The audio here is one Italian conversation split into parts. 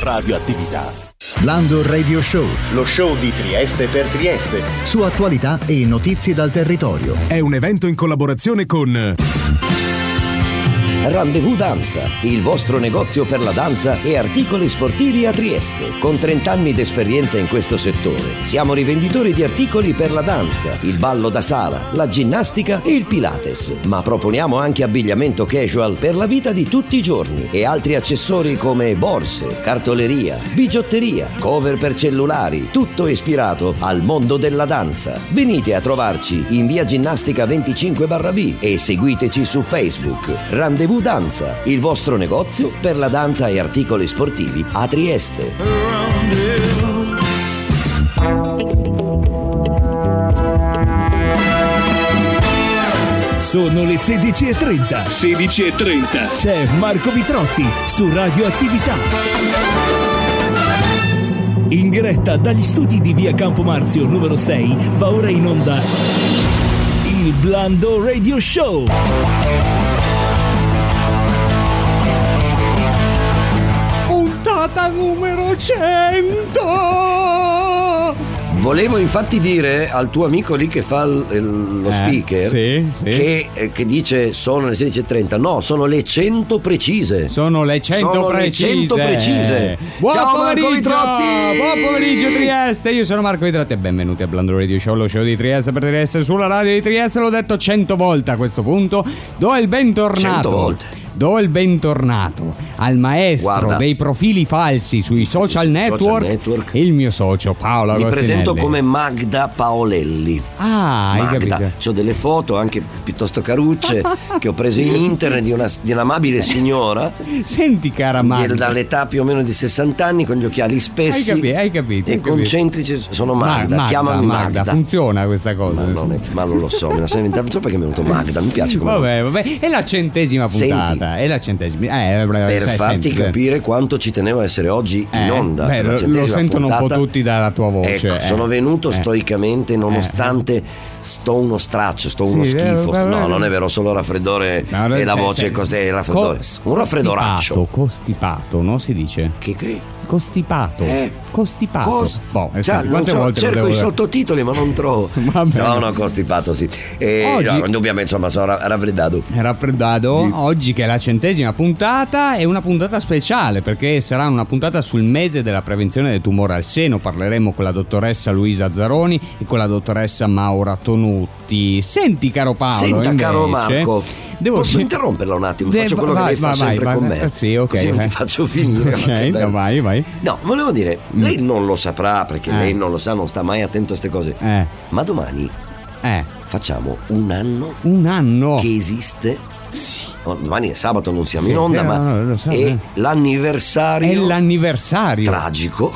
Radioattività. Lando Radio Show, lo show di Trieste per Trieste, su attualità e notizie dal territorio. È un evento in collaborazione con Rendezvous Danza, il vostro negozio per la danza e articoli sportivi a Trieste. Con 30 anni di esperienza in questo settore, siamo rivenditori di articoli per la danza, il ballo da sala, la ginnastica e il Pilates. Ma proponiamo anche abbigliamento casual per la vita di tutti i giorni e altri accessori come borse, cartoleria, bigiotteria, cover per cellulari, tutto ispirato al mondo della danza. Venite a trovarci in via Ginnastica 25/B e seguiteci su Facebook. Rendezvous Danza, il vostro negozio per la danza e articoli sportivi a Trieste. Sono le 16:30. 16:30. C'è Marco Vitrotti su Radioattività. In diretta dagli studi di via Campomarzio numero 6 va ora in onda il Blando Radio Show. Puntata numero 100. Volevo infatti dire al tuo amico lì che fa lo speaker sì. Che dice sono le 16:30. No, sono le 100 precise. Sono le 100 precise. Ciao Marco Vitrotti. Buon pomeriggio Trieste. Io sono Marco Vitrotti e benvenuti a Blando Radio Show, lo show di Trieste per Trieste sulla radio di Trieste. L'ho detto 100 volte a questo punto. Do il bentornato. 100 volte. Do il bentornato al maestro dei profili falsi sui social network, il mio socio Paolo Agostinelli. Mi presento come Magda Paolelli. Hai capito? C'ho delle foto anche piuttosto carucce che ho preso in internet di un'amabile signora. Senti cara Magda, dall'età più o meno di 60 anni, con gli occhiali spessi. Hai capito? E concentrici. Sono Magda. Chiamami Magda. Funziona questa cosa? Ma non lo so, me la sono inventata solo perché mi è venuto Magda. Mi piace come vabbè. È la 100ª puntata. Senti, È la 100ª. Per farti capire quanto ci tenevo a essere oggi in onda. Lo sentono puntata, un po' tutti dalla tua voce. Ecco, sono venuto stoicamente, nonostante sto uno straccio, uno schifo. No, non è vero, solo raffreddore e la voce cos'è? Raffreddore. Un raffreddoraccio. Costipato, no? Si dice? Che? Costipato. Costipato. Quante volte cerco i sottotitoli ma non trovo. Sono costipato, sì. Indubbiamente, insomma, sono raffreddato. Oggi che è la 100ª puntata, è una puntata speciale perché sarà una puntata sul mese della prevenzione del tumore al seno. Parleremo con la dottoressa Luisa Zaroni e con la dottoressa Maura Tonutti. Senti caro Paolo, senta caro Marco, posso interromperla un attimo? Faccio quello che lei fa sempre con me. Sì, ok. Così non ti faccio finire. Ok, vai. No, volevo dire, lei non lo saprà perché lei non lo sa, non sta mai attento a queste cose. Ma domani facciamo un anno che esiste. Sì. Domani è sabato, non siamo in onda, ma è l'anniversario. È l'anniversario tragico.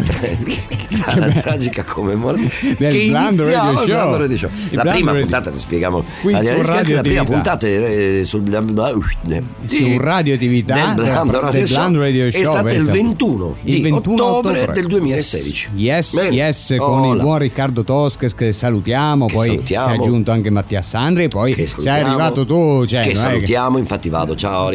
Tragica commemorazione che iniziava il Blando Radio Show. La prima puntata, ti spieghiamo. La prima puntata su Radioattività del Blando Radio Show è stata il 21 di ottobre del 2016. Yes, con il buon Riccardo Tosques che salutiamo. Poi si è aggiunto anche Mattia Sandri e poi sei arrivato tu. Che salutiamo. Infatti vado, ciao.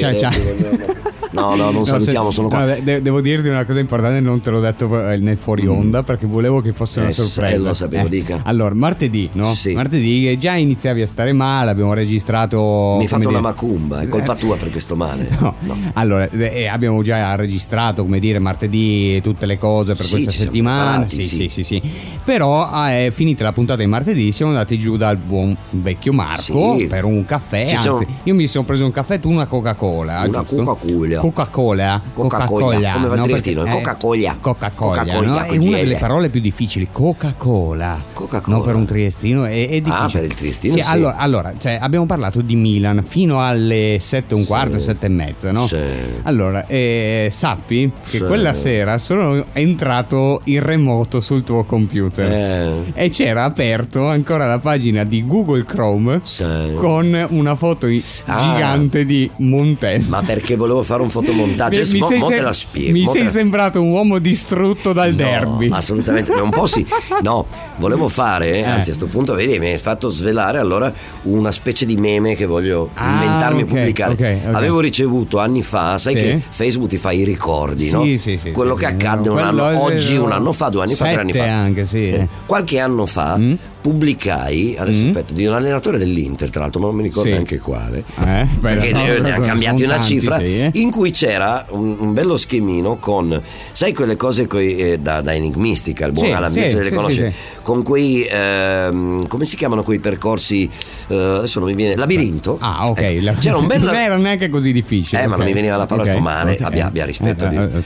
No, non salutiamo, sono qua. No, devo dirti una cosa importante, non te l'ho detto nel fuori onda perché volevo che fosse una sorpresa. Lo sapevo, dica. Allora, martedì, no? Sì. Martedì già iniziavi a stare male, abbiamo registrato. Mi hai fatto una macumba, è colpa tua per questo male. No. Allora, abbiamo già registrato, come dire, martedì tutte le cose per questa settimana. Sì. Però finita la puntata di martedì siamo andati giù dal buon vecchio Marco per un caffè. Io mi sono preso un caffè, tu una Coca-Cola. Una Coca-Cola. Come va il triestino? Coca-Cola. No? È una delle parole più difficili. Coca-Cola. No, per un triestino è difficile. Per il triestino. Sì. Allora, abbiamo parlato di Milan fino alle 7:15, 7:30, no? Sì. Allora, sappi che quella sera sono entrato in remoto sul tuo computer e c'era aperto ancora la pagina di Google Chrome con una foto gigante di Montaigne. Ma perché volevo fare un fotomontaggio. Mo te la spiego. Mi sei sembrato un uomo distrutto dal derby. Assolutamente, un po' sì. No, volevo fare, anzi a sto punto vedi, mi hai fatto svelare allora una specie di meme che voglio inventarmi e pubblicare. Okay. Avevo ricevuto anni fa, sai che Facebook ti fa i ricordi, no? Sì. Quello che accadde un anno, oggi, un anno fa, 2 anni fa, 3 anni fa. Anche, sì. Qualche anno fa pubblicai, adesso aspetta, di un allenatore dell'Inter, tra l'altro, ma non mi ricordo neanche quale, perché ne ha cambiati una cifra, in cui c'era un bello schemino con, sai, quelle cose da enigmistica, il buon all'ambiente delle conoscenze, con quei come si chiamano quei percorsi, adesso non mi viene, labirinto. Ok. C'era un bello, non era neanche così difficile, ma non mi veniva la parola, sto male, abbia rispetto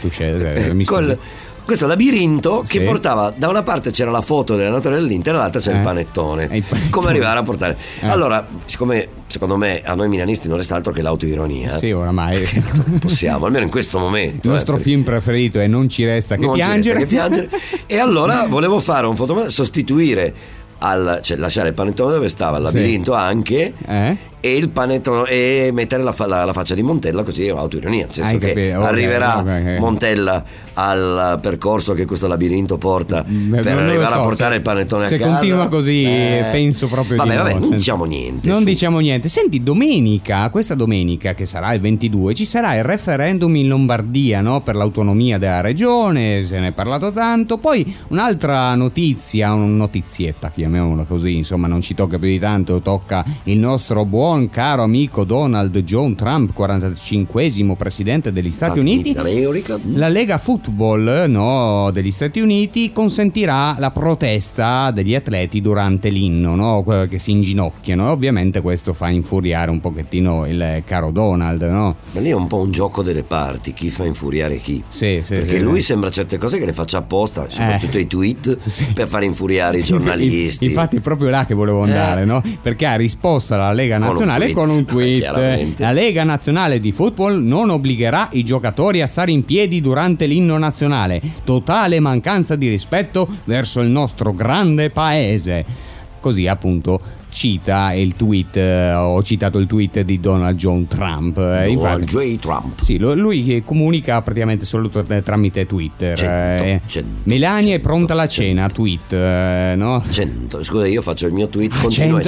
questo labirinto che portava, da una parte c'era la foto dell'allenatore dell'Inter, dall'altra c'era il panettone. Come arrivare a portare? Allora, siccome secondo me a noi milanisti non resta altro che l'autoironia, sì, oramai non possiamo, almeno in questo momento. Il nostro film preferito è Non ci resta che piangere. E allora volevo fare un fotomontaggio, sostituire cioè lasciare il panettone dove stava il labirinto anche e il panettone, e mettere la faccia di Montella, così è autoironia, nel senso che arriverà Montella al percorso che questo labirinto porta per arrivare a portare il panettone a casa. Se continua così penso proprio non diciamo niente. Non diciamo niente. Senti, questa domenica che sarà il 22 ci sarà il referendum in Lombardia, no? Per l'autonomia della regione, se ne è parlato tanto. Poi un'altra notizia, notizietta, chiamiamola così, insomma non ci tocca più di tanto, tocca il nostro buon caro amico Donald John Trump, 45esimo presidente degli Stati Uniti. La Lega Football degli Stati Uniti consentirà la protesta degli atleti durante l'inno, no? Che si inginocchiano. Ovviamente questo fa infuriare un pochettino il caro Donald, no? Ma lì è un po' un gioco delle parti, chi fa infuriare chi. Perché lui sembra certe cose che le faccia apposta, soprattutto i tweet, per far infuriare i giornalisti. Infatti è proprio là che volevo andare, no? Perché ha risposto alla Lega Nazionale con un tweet. La Lega Nazionale di Football non obbligherà i giocatori a stare in piedi durante l'inno nazionale. Totale mancanza di rispetto verso il nostro grande paese. Così appunto cita il tweet, ho citato il tweet di Donald John Trump. Donald J. Trump. Sì, lui comunica praticamente solo tramite Twitter. Melania è pronta alla cena, tweet, no? 100. Scusa, io faccio il mio tweet, continua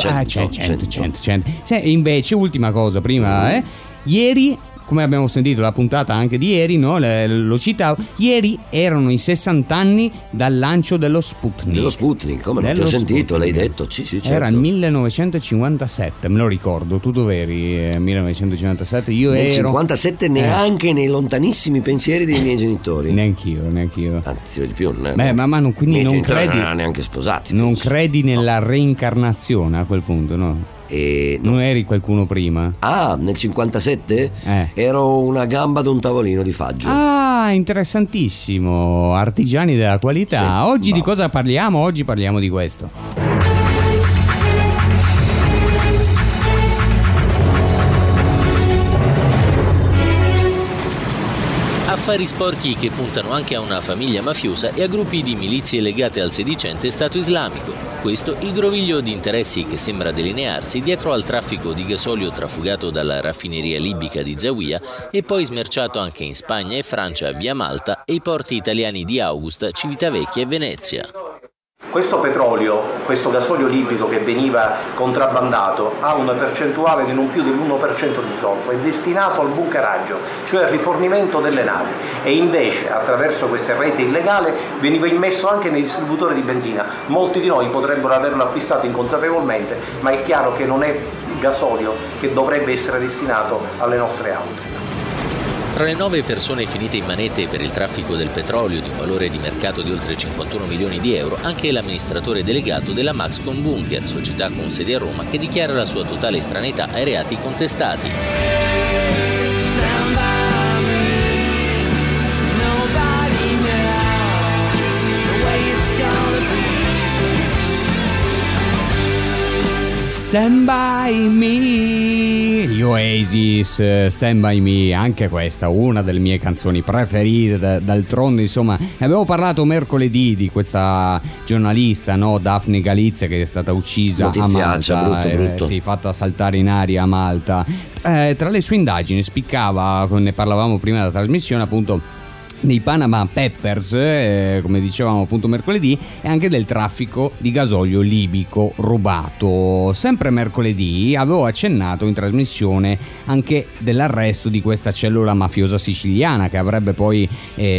100. Invece, ultima cosa, prima, ieri, come abbiamo sentito la puntata anche di ieri, no? Lo citavo, ieri erano i 60 anni dal lancio dello Sputnik. Come non ti ho sentito, l'hai detto? Sì, certo. Era il 1957, me lo ricordo. Tu dov'eri? 1957, io ero... Nel 57 neanche nei lontanissimi pensieri dei miei genitori. Neanch'io. Anzi, di più. Ma quindi non credi... non erano neanche sposati. Non credi nella reincarnazione a quel punto, no? Non eri qualcuno prima? Nel 57? Ero una gamba ad un tavolino di faggio. Interessantissimo. Artigiani della qualità. Oggi di cosa parliamo? Oggi parliamo di questo. Affari sporchi che puntano anche a una famiglia mafiosa e a gruppi di milizie legate al sedicente Stato islamico. Questo il groviglio di interessi che sembra delinearsi dietro al traffico di gasolio trafugato dalla raffineria libica di Zawiya e poi smerciato anche in Spagna e Francia via Malta e i porti italiani di Augusta, Civitavecchia e Venezia. Questo petrolio, questo gasolio libico che veniva contrabbandato ha una percentuale di non più dell'1% di zolfo, è destinato al bunkeraggio, cioè al rifornimento delle navi, e invece attraverso queste reti illegali veniva immesso anche nei distributori di benzina. Molti di noi potrebbero averlo acquistato inconsapevolmente, ma è chiaro che non è gasolio che dovrebbe essere destinato alle nostre auto. Tra le 9 persone finite in manette per il traffico del petrolio di un valore di mercato di oltre 51 milioni di euro, anche l'amministratore delegato della Maxcom Bunker, società con sede a Roma, che dichiara la sua totale estraneità ai reati contestati. Stand by me. Gli Oasis, Stand By Me, anche questa una delle mie canzoni preferite. D'altronde, insomma, abbiamo parlato mercoledì di questa giornalista, no, Daphne Galizia, che è stata uccisa a Malta, brutto. Sì, fatta saltare in aria a Malta. Tra le sue indagini spiccava, ne parlavamo prima della trasmissione, appunto dei Panama Papers, come dicevamo appunto mercoledì, e anche del traffico di gasolio libico rubato. Sempre mercoledì avevo accennato in trasmissione anche dell'arresto di questa cellula mafiosa siciliana che avrebbe poi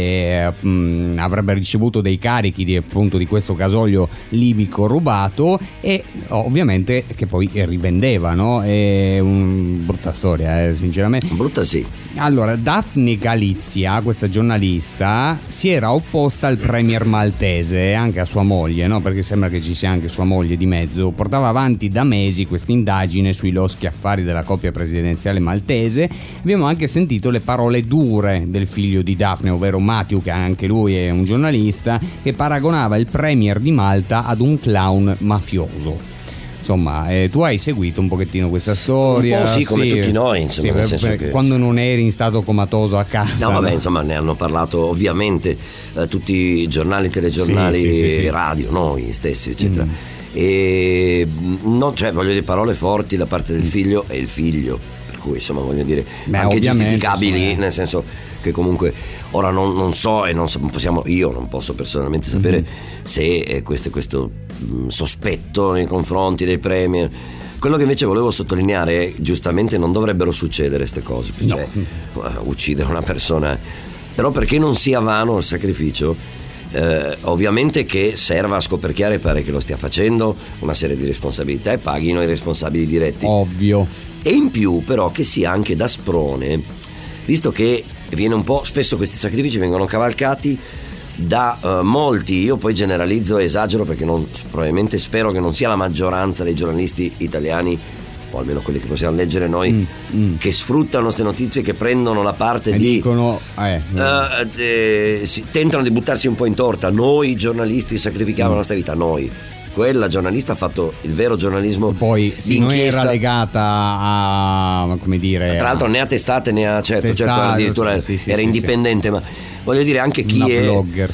avrebbe ricevuto dei carichi di questo gasolio libico rubato, e ovviamente che poi rivendeva, no? È brutta storia, sinceramente. Brutta, sì. Allora, Daphne Galizia, questa giornalista, si era opposta al premier maltese, anche a sua moglie, no? Perché sembra che ci sia anche sua moglie di mezzo. Portava avanti da mesi questa indagine sui loschi affari della coppia presidenziale maltese. Abbiamo anche sentito le parole dure del figlio di Daphne, ovvero Matthew, che anche lui è un giornalista, che paragonava il premier di Malta ad un clown mafioso. Insomma, tu hai seguito un pochettino questa storia? Un po' sì, come tutti noi, insomma, sì, nel senso che quando non eri in stato comatoso a casa. No, vabbè, insomma, ne hanno parlato ovviamente tutti i giornali, telegiornali, sì. Radio, noi stessi, eccetera. E no, cioè, voglio dire, parole forti da parte del figlio e il figlio, per cui insomma, voglio dire, anche giustificabili, nel senso che comunque ora non so e io non posso personalmente sapere se questo sospetto nei confronti dei premier. Quello che invece volevo sottolineare è, giustamente non dovrebbero succedere queste cose, cioè, uccidere una persona, però perché non sia vano il sacrificio, ovviamente che serva a scoperchiare, pare che lo stia facendo, una serie di responsabilità e paghino i responsabili diretti, ovvio, e in più però che sia anche da sprone, visto che viene un po', spesso questi sacrifici vengono cavalcati da molti, io poi generalizzo e esagero perché probabilmente spero che non sia la maggioranza dei giornalisti italiani, o almeno quelli che possiamo leggere noi, che sfruttano queste notizie, che prendono la parte dicono, tentano di buttarsi un po' in torta. Noi giornalisti sacrifichiamo la nostra vita, noi. Quella giornalista ha fatto il vero giornalismo, poi non era legata a, come dire, tra l'altro ne ha testate, ne ha certo addirittura era indipendente, ma voglio dire anche chi è blogger,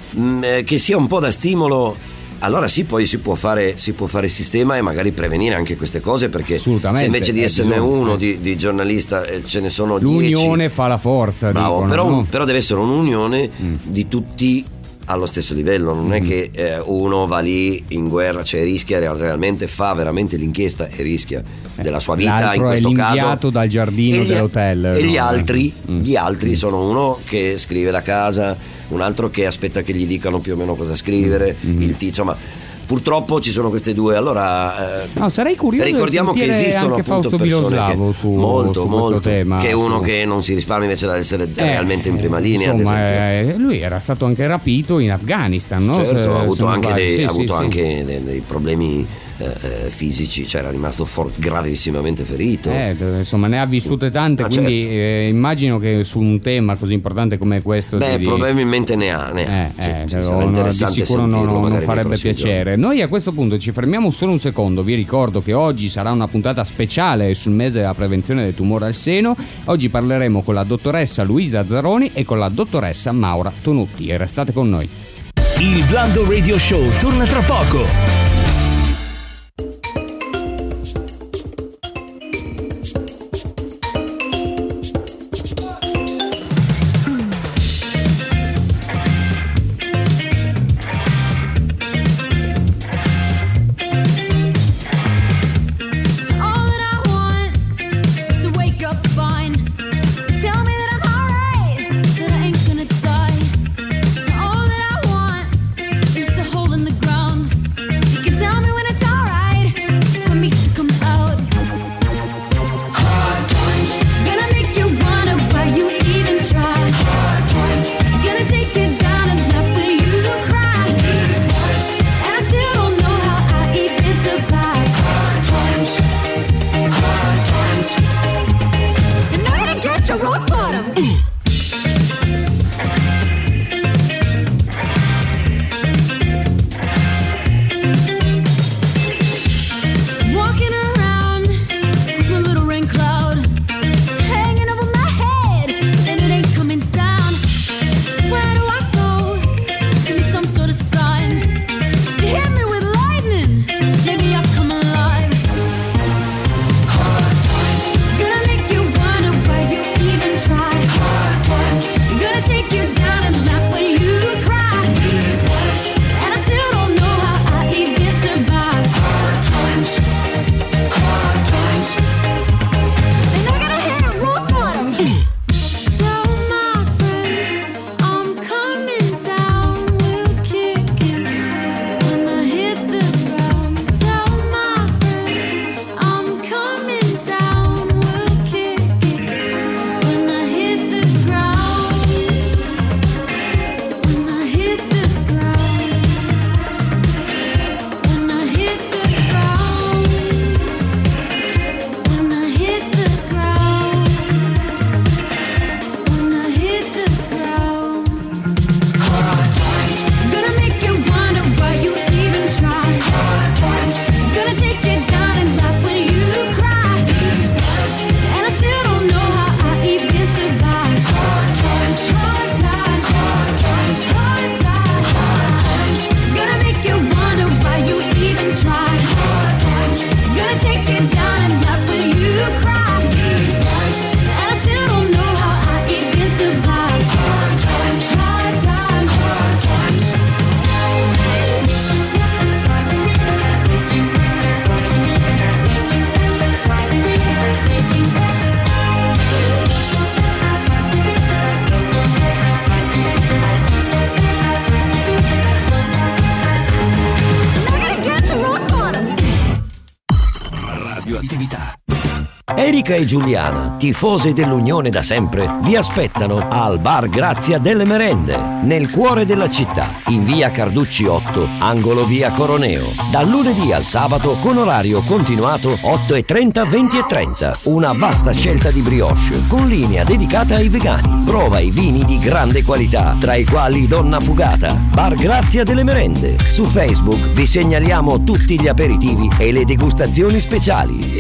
che sia un po' da stimolo. Allora sì, poi si può fare sistema e magari prevenire anche queste cose, perché se invece di esserne uno di giornalista ce ne sono 10, l'unione fa la forza. Bravo, dicono, però deve essere un'unione di tutti allo stesso livello, non è che uno va lì in guerra, cioè rischia realmente, fa veramente l'inchiesta e rischia della sua vita. L'altro in questo è caso l'inviato dal giardino dell'hotel, e gli altri sono uno che scrive da casa, un altro che aspetta che gli dicano più o meno cosa scrivere, insomma. Purtroppo ci sono queste due, allora sarei curioso. Ricordiamo che esistono anche appunto Fausto persone su molto questo tema, che è uno che non si risparmia invece da essere realmente in prima linea. Insomma, lui era stato anche rapito in Afghanistan, no? Certo, ha avuto anche dei problemi fisici, cioè era rimasto gravissimamente ferito. Insomma, ne ha vissute tante, quindi certo. Immagino che su un tema così importante come questo probabilmente ne ha. Sarà interessante di sicuro sentirlo, non farebbe piacere. Noi a questo punto ci fermiamo solo un secondo. Vi ricordo che oggi sarà una puntata speciale sul mese della prevenzione del tumore al seno. Oggi parleremo con la dottoressa Luisa Azzaroni e con la dottoressa Maura Tonutti, e restate con noi. Il Blando Radio Show torna tra poco. All that I want is to hold in the ground. radioattività. Erika e Giuliana, tifose dell'Unione da sempre, vi aspettano al Bar Grazia delle Merende, nel cuore della città, in via Carducci 8, angolo via Coroneo. Dal lunedì al sabato con orario continuato 8:30, 20:30. Una vasta scelta di brioche con linea dedicata ai vegani. Prova i vini di grande qualità, tra i quali Donna Fugata. Bar Grazia delle Merende. Su Facebook vi segnaliamo tutti gli aperitivi e le degustazioni speciali.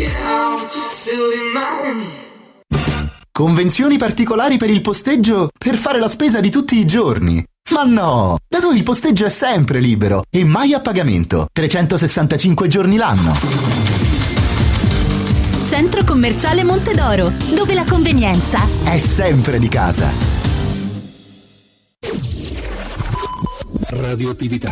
Convenzioni particolari per il posteggio per fare la spesa di tutti i giorni. Ma no! Da noi il posteggio è sempre libero e mai a pagamento. 365 giorni l'anno. Centro commerciale Montedoro, dove la convenienza è sempre di casa. Radioattività.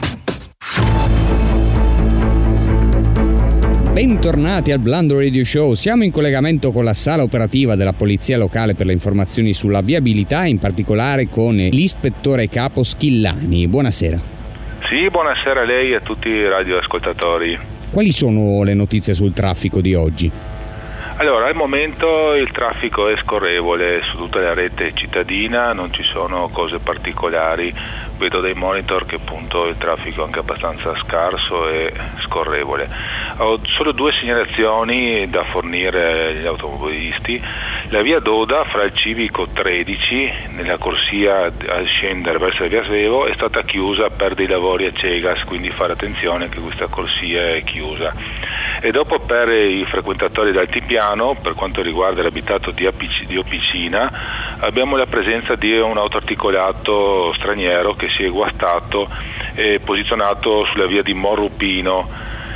Bentornati al Blando Radio Show. Siamo in collegamento con la sala operativa della Polizia Locale per le informazioni sulla viabilità, in particolare con l'ispettore capo Schillani. Buonasera. Sì, buonasera a lei e a tutti i radioascoltatori. Quali sono le notizie sul traffico di oggi? Allora, al momento il traffico è scorrevole su tutta la rete cittadina, non ci sono cose particolari. Vedo dai monitor che appunto il traffico è anche abbastanza scarso e scorrevole. Ho solo due segnalazioni da fornire agli automobilisti. La via Doda fra il Civico 13 nella corsia a scendere verso la via Svevo è stata chiusa per dei lavori a Cegas, quindi fare attenzione che questa corsia è chiusa. E dopo per i frequentatori d'altipiano, per quanto riguarda l'abitato di Opicina, abbiamo la presenza di un autoarticolato straniero che si è guastato e posizionato sulla via di Morrupino,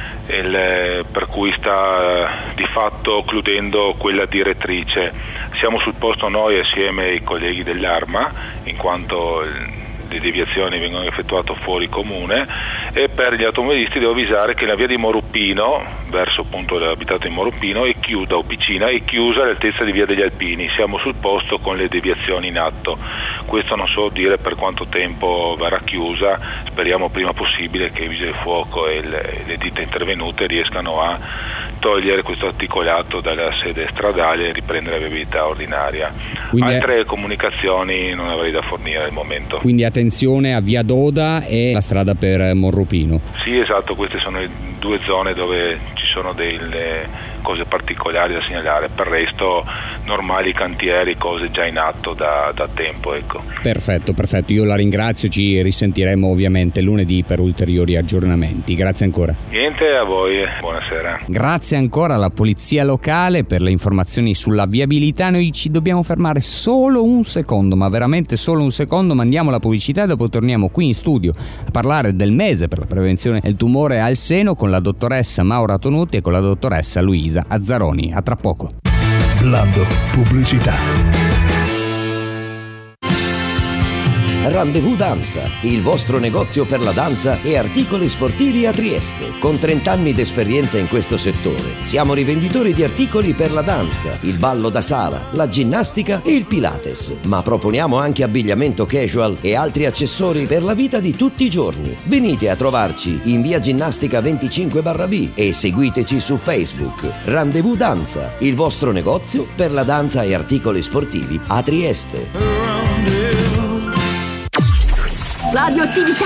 per cui sta di fatto occludendo quella direttrice. Siamo sul posto noi assieme ai colleghi dell'Arma, in quanto le deviazioni vengono effettuate fuori comune, e per gli automobilisti devo avvisare che la via di Morrupino, verso appunto l'abitato di Morrupino, è chiusa, Opicina è chiusa all'altezza di via degli Alpini. Siamo sul posto con le deviazioni in atto. Questo non so dire per quanto tempo verrà chiusa, speriamo prima possibile che i vigili del fuoco e le ditte intervenute riescano a togliere questo articolato dalla sede stradale e riprendere la viabilità ordinaria. Quindi altre comunicazioni non avrei da fornire al momento. Quindi attenzione a via Doda e la strada per Morrupino. Sì, esatto, queste sono le due zone dove ci sono delle cose particolari da segnalare. Per il resto normali cantieri, cose già in atto da tempo, ecco. Perfetto, io la ringrazio, ci risentiremo ovviamente lunedì per ulteriori aggiornamenti. Grazie ancora. Niente, a voi, buonasera. Grazie ancora alla Polizia Locale per le informazioni sulla viabilità. Noi ci dobbiamo fermare solo un secondo, ma veramente solo un secondo, mandiamo la pubblicità e dopo torniamo qui in studio a parlare del mese per la prevenzione del tumore al seno con la dottoressa Maura Tonutti e con la dottoressa Luisa Azzaroni. A tra poco. Blando Pubblicità. Rendezvous Danza, il vostro negozio per la danza e articoli sportivi a Trieste. Con 30 anni d'esperienza in questo settore, siamo rivenditori di articoli per la danza, il ballo da sala, la ginnastica e il Pilates. Ma proponiamo anche abbigliamento casual e altri accessori per la vita di tutti i giorni. Venite a trovarci in via Ginnastica 25/B e seguiteci su Facebook. Rendezvous Danza, il vostro negozio per la danza e articoli sportivi a Trieste. radioattività.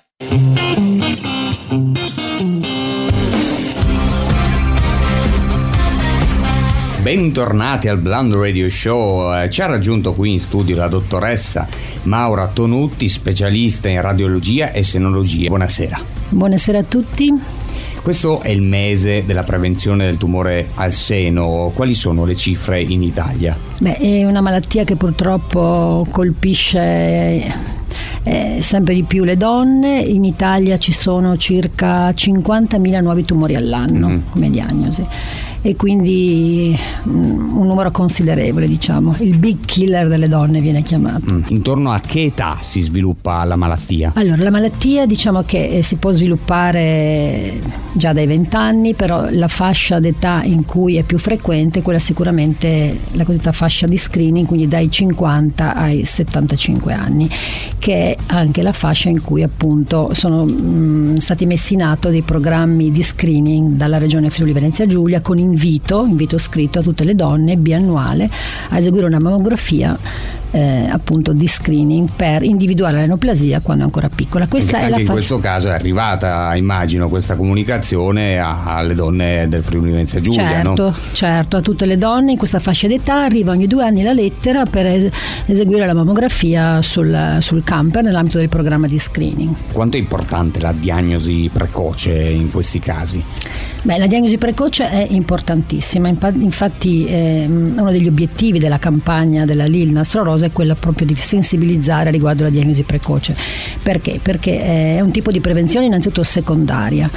Bentornati al Blando Radio Show. Ci ha raggiunto qui in studio la dottoressa Maura Tonutti, specialista in radiologia e senologia. Buonasera. Buonasera a tutti. Questo è il mese della prevenzione del tumore al seno. Quali sono le cifre in Italia? È una malattia che purtroppo colpisce sempre di più le donne. In Italia ci sono circa 50.000 nuovi tumori all'anno come diagnosi, e quindi un numero considerevole, diciamo. Il big killer delle donne viene chiamato. Intorno a che età si sviluppa la malattia? Allora, la malattia diciamo che si può sviluppare già dai 20 anni, però la fascia d'età in cui è più frequente è quella sicuramente la cosiddetta fascia di screening, quindi dai 50 ai 75 anni, che è anche la fascia in cui appunto sono stati messi in atto dei programmi di screening dalla Regione Friuli Venezia Giulia con invito scritto a tutte le donne biannuale a eseguire una mammografia appunto di screening per individuare la neoplasia quando è ancora piccola. Questa anche in questo caso è arrivata, immagino, questa comunicazione alle donne del Friuli Venezia Giulia, certo, a tutte le donne in questa fascia d'età arriva ogni 2 anni la lettera per eseguire la mammografia sul camper nell'ambito del programma di screening. Quanto è importante la diagnosi precoce in questi casi? La diagnosi precoce è importantissima, infatti uno degli obiettivi della campagna della LIL Nastro Rosa è quella proprio di sensibilizzare riguardo alla diagnosi precoce. Perché? Perché è un tipo di prevenzione innanzitutto secondaria.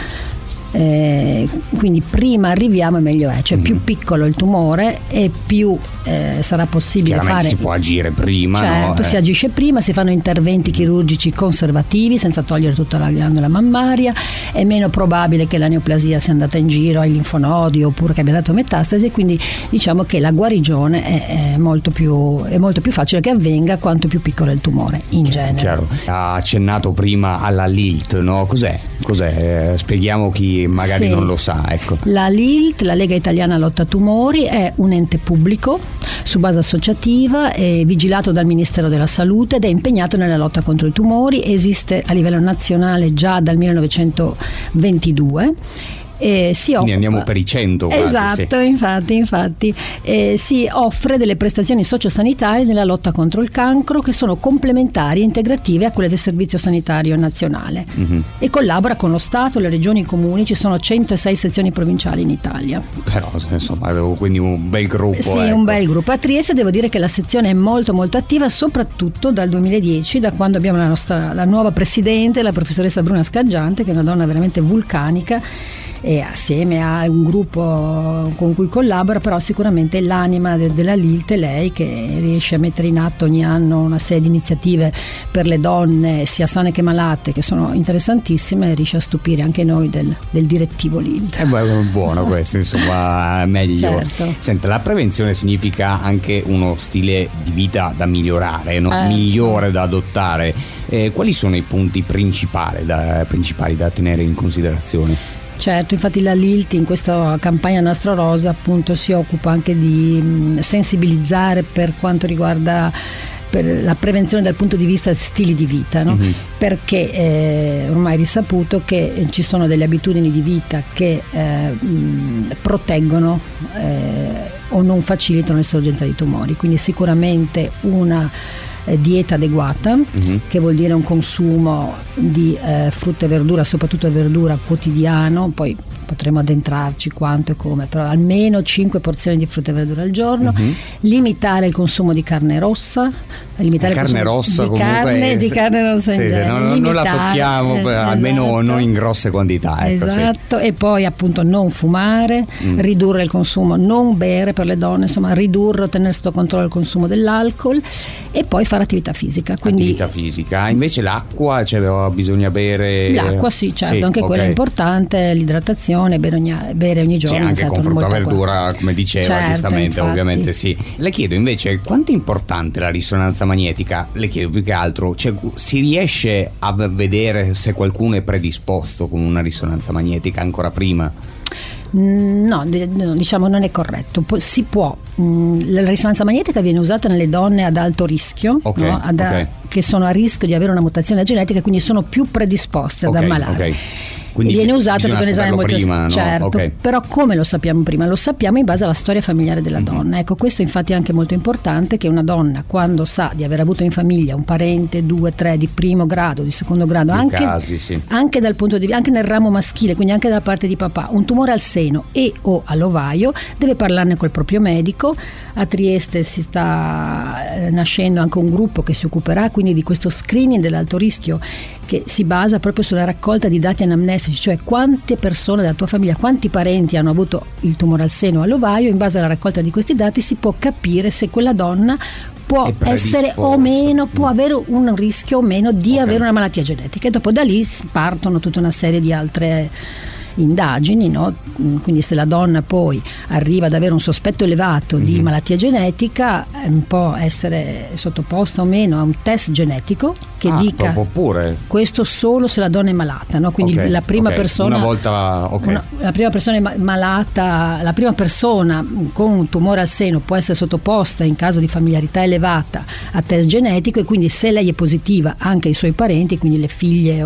Quindi prima arriviamo e meglio è, cioè più piccolo il tumore e più sarà possibile fare, si può agire prima, certo, si agisce prima, si fanno interventi chirurgici conservativi senza togliere tutta la ghiandola mammaria, è meno probabile che la neoplasia sia andata in giro ai linfonodi oppure che abbia dato metastasi, e quindi diciamo che la guarigione è molto più facile che avvenga quanto più piccolo è il tumore in genere. Chiaro. Ha accennato prima alla LILT, no? Cos'è? Spieghiamo chi magari non lo sa, ecco. La LILT, la Lega Italiana Lotta Tumori, è un ente pubblico su base associativa, è vigilato dal Ministero della Salute ed è impegnato nella lotta contro i tumori, esiste a livello nazionale già dal 1922. Quindi andiamo per i 100 quasi, esatto, sì. infatti si offre delle prestazioni sociosanitarie nella lotta contro il cancro che sono complementari e integrative a quelle del Servizio Sanitario Nazionale, e collabora con lo Stato, le regioni e i comuni. Ci sono 106 sezioni provinciali in Italia, però insomma quindi un bel gruppo. Sì, ecco. Un bel gruppo. A Trieste devo dire che la sezione è molto molto attiva, soprattutto dal 2010, da quando abbiamo la nuova presidente, la professoressa Bruna Scaggiante, che è una donna veramente vulcanica, e assieme a un gruppo con cui collabora, però sicuramente l'anima della LILT è lei, che riesce a mettere in atto ogni anno una serie di iniziative per le donne sia sane che malate, che sono interessantissime, e riesce a stupire anche noi del direttivo LILT. Buono questo, insomma, meglio. Certo. Senta, la prevenzione significa anche uno stile di vita da migliorare, migliore da adottare. Quali sono i punti principali da tenere in considerazione? Certo, infatti la LILT in questa campagna Nastro Rosa appunto si occupa anche di sensibilizzare per quanto riguarda la prevenzione dal punto di vista stili di vita, no? Perché ormai è risaputo che ci sono delle abitudini di vita che proteggono o non facilitano l'insorgenza di tumori, quindi sicuramente una dieta adeguata, che vuol dire un consumo di frutta e verdura, soprattutto verdura quotidiano, poi potremo addentrarci quanto e come, però almeno 5 porzioni di frutta e verdura al giorno, limitare il consumo di carne rossa, limitare il consumo di carne rossa in genere, non la tocchiamo, almeno non in grosse quantità, ecco, esatto, e poi appunto non fumare, ridurre il consumo, non bere per le donne, insomma ridurre o tenere sotto controllo il consumo dell'alcol, e poi fare attività fisica. Quindi attività fisica. Invece l'acqua, bisogna bere? L'acqua sì, certo, anche quella è importante, l'idratazione, bere ogni giorno. Sì, anche con frutta e verdura, come diceva, certo, giustamente, infatti. Ovviamente sì. Le chiedo invece quanto è importante la risonanza magnetica. Le chiedo più che altro, si riesce a vedere se qualcuno è predisposto con una risonanza magnetica ancora prima? No, diciamo non è corretto. Si può. La risonanza magnetica viene usata nelle donne ad alto rischio, che sono a rischio di avere una mutazione genetica, quindi sono più predisposte ad ammalare. Quindi viene usato per un esame molto prima, no? Certo, però come lo sappiamo prima? Lo sappiamo in base alla storia familiare della donna. Ecco, questo infatti è anche molto importante, che una donna, quando sa di aver avuto in famiglia un parente 2, 3 di primo grado, di secondo grado, anche dal punto di vista, anche nel ramo maschile, quindi anche da parte di papà, un tumore al seno e o all'ovaio, deve parlarne col proprio medico. A Trieste si sta nascendo anche un gruppo che si occuperà quindi di questo screening dell'alto rischio, che si basa proprio sulla raccolta di dati anamnestici, cioè quante persone della tua famiglia, quanti parenti hanno avuto il tumore al seno o all'ovaio. In base alla raccolta di questi dati si può capire se quella donna può essere o meno, può avere un rischio o meno di avere una malattia genetica, e dopo da lì partono tutta una serie di altre indagini, no? Quindi se la donna poi arriva ad avere un sospetto elevato di malattia genetica, può essere sottoposta o meno a un test genetico che dica questo solo se la donna è malata, no? Quindi la prima persona una volta la prima persona malata, la prima persona con un tumore al seno può essere sottoposta in caso di familiarità elevata a test genetico, e quindi se lei è positiva anche i suoi parenti, quindi le figlie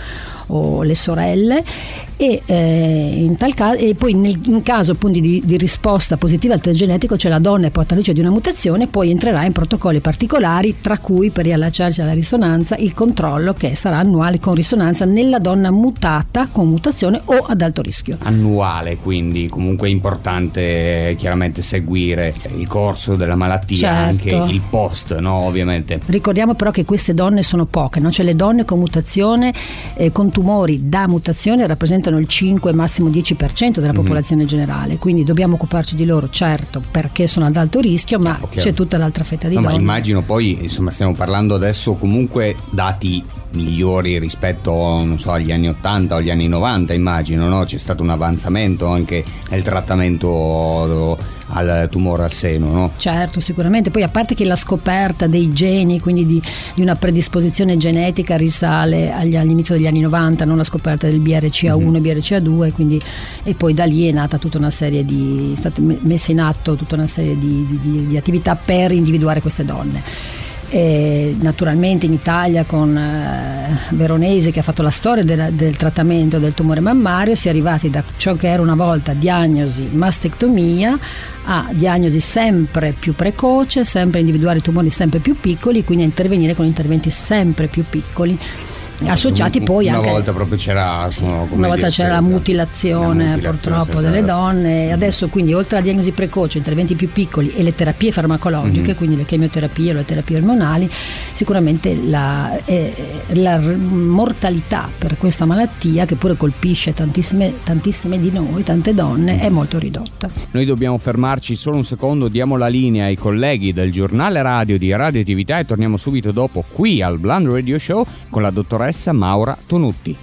o le sorelle, e in tal caso, e poi in caso appunto di risposta positiva al test genetico, cioè la donna è portatrice di una mutazione, poi entrerà in protocolli particolari, tra cui, per riallacciarci alla risonanza, il controllo che sarà annuale con risonanza nella donna mutata con mutazione o ad alto rischio. Annuale, quindi comunque è importante chiaramente seguire il corso della malattia, anche il post, no? Ovviamente. Ricordiamo però che queste donne sono poche, no? Cioè le donne con mutazione, con tumori da mutazione rappresentano il 5 massimo 10% della popolazione generale, quindi dobbiamo occuparci di loro, certo, perché sono ad alto rischio, ma c'è tutta l'altra fetta di donne. Ma immagino poi, insomma, stiamo parlando adesso comunque dati migliori rispetto, non so, agli anni 80 o agli anni 90, immagino, no? C'è stato un avanzamento anche nel trattamento al tumore al seno, no? Certo, sicuramente. Poi, a parte che la scoperta dei geni, quindi di una predisposizione genetica, risale all'inizio degli anni 90, non la scoperta del BRCA1 e BRCA2, quindi, e poi da lì è nata tutta una serie è stata messa in atto tutta una serie di attività per individuare queste donne. E naturalmente in Italia con Veronesi, che ha fatto la storia del trattamento del tumore mammario, si è arrivati da ciò che era una volta diagnosi mastectomia a diagnosi sempre più precoce, sempre individuare tumori sempre più piccoli, quindi a intervenire con interventi sempre più piccoli, associati poi una anche volta proprio c'era la mutilazione purtroppo delle donne, e adesso quindi oltre alla diagnosi precoce, interventi più piccoli e le terapie farmacologiche, quindi le chemioterapie o le terapie ormonali, sicuramente la mortalità per questa malattia, che pure colpisce tantissime di noi, tante donne, è molto ridotta. Noi dobbiamo fermarci solo un secondo, diamo la linea ai colleghi del giornale radio di Radioattività e torniamo subito dopo qui al Blind Radio Show con la dottoressa Maura Tonutti.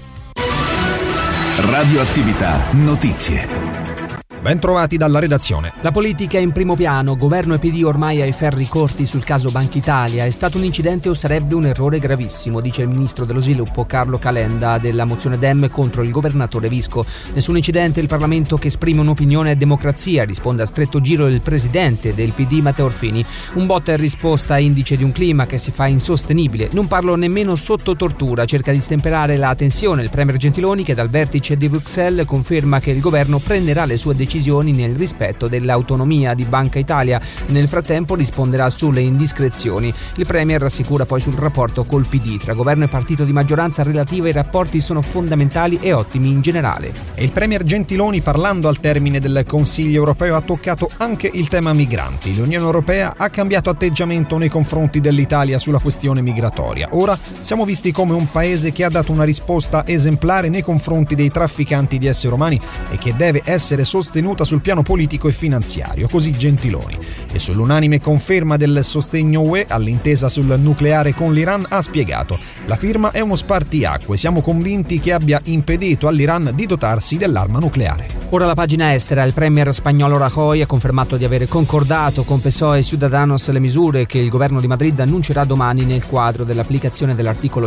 Radioattività notizie. Bentrovati dalla redazione. La politica è in primo piano, governo e PD ormai ai ferri corti sul caso Banca Italia. È stato un incidente o sarebbe un errore gravissimo, dice il ministro dello sviluppo Carlo Calenda della mozione Dem contro il governatore Visco. Nessun incidente, il Parlamento che esprime un'opinione è democrazia, risponde a stretto giro il presidente del PD Matteo Orfini. Un botta in risposta a indice di un clima che si fa insostenibile. Non parlo nemmeno sotto tortura, cerca di stemperare la tensione il premier Gentiloni, che dal vertice di Bruxelles conferma che il governo prenderà le sue decisioni nel rispetto dell'autonomia di Banca Italia. Nel frattempo risponderà sulle indiscrezioni. Il premier rassicura poi sul rapporto col PD. Tra governo e partito di maggioranza relativa i rapporti sono fondamentali e ottimi in generale. E il premier Gentiloni, parlando al termine del Consiglio europeo, ha toccato anche il tema migranti. L'Unione Europea ha cambiato atteggiamento nei confronti dell'Italia sulla questione migratoria. Ora siamo visti come un paese che ha dato una risposta esemplare nei confronti dei trafficanti di esseri umani e che deve essere sostenuta sul piano politico e finanziario, così Gentiloni. E sull'unanime conferma del sostegno UE all'intesa sul nucleare con l'Iran ha spiegato: la firma è uno spartiacque, siamo convinti che abbia impedito all'Iran di dotarsi dell'arma nucleare. Ora la pagina estera. Il premier spagnolo Rajoy ha confermato di avere concordato con PSOE e Ciudadanos le misure che il governo di Madrid annuncerà domani nel quadro dell'applicazione dell'articolo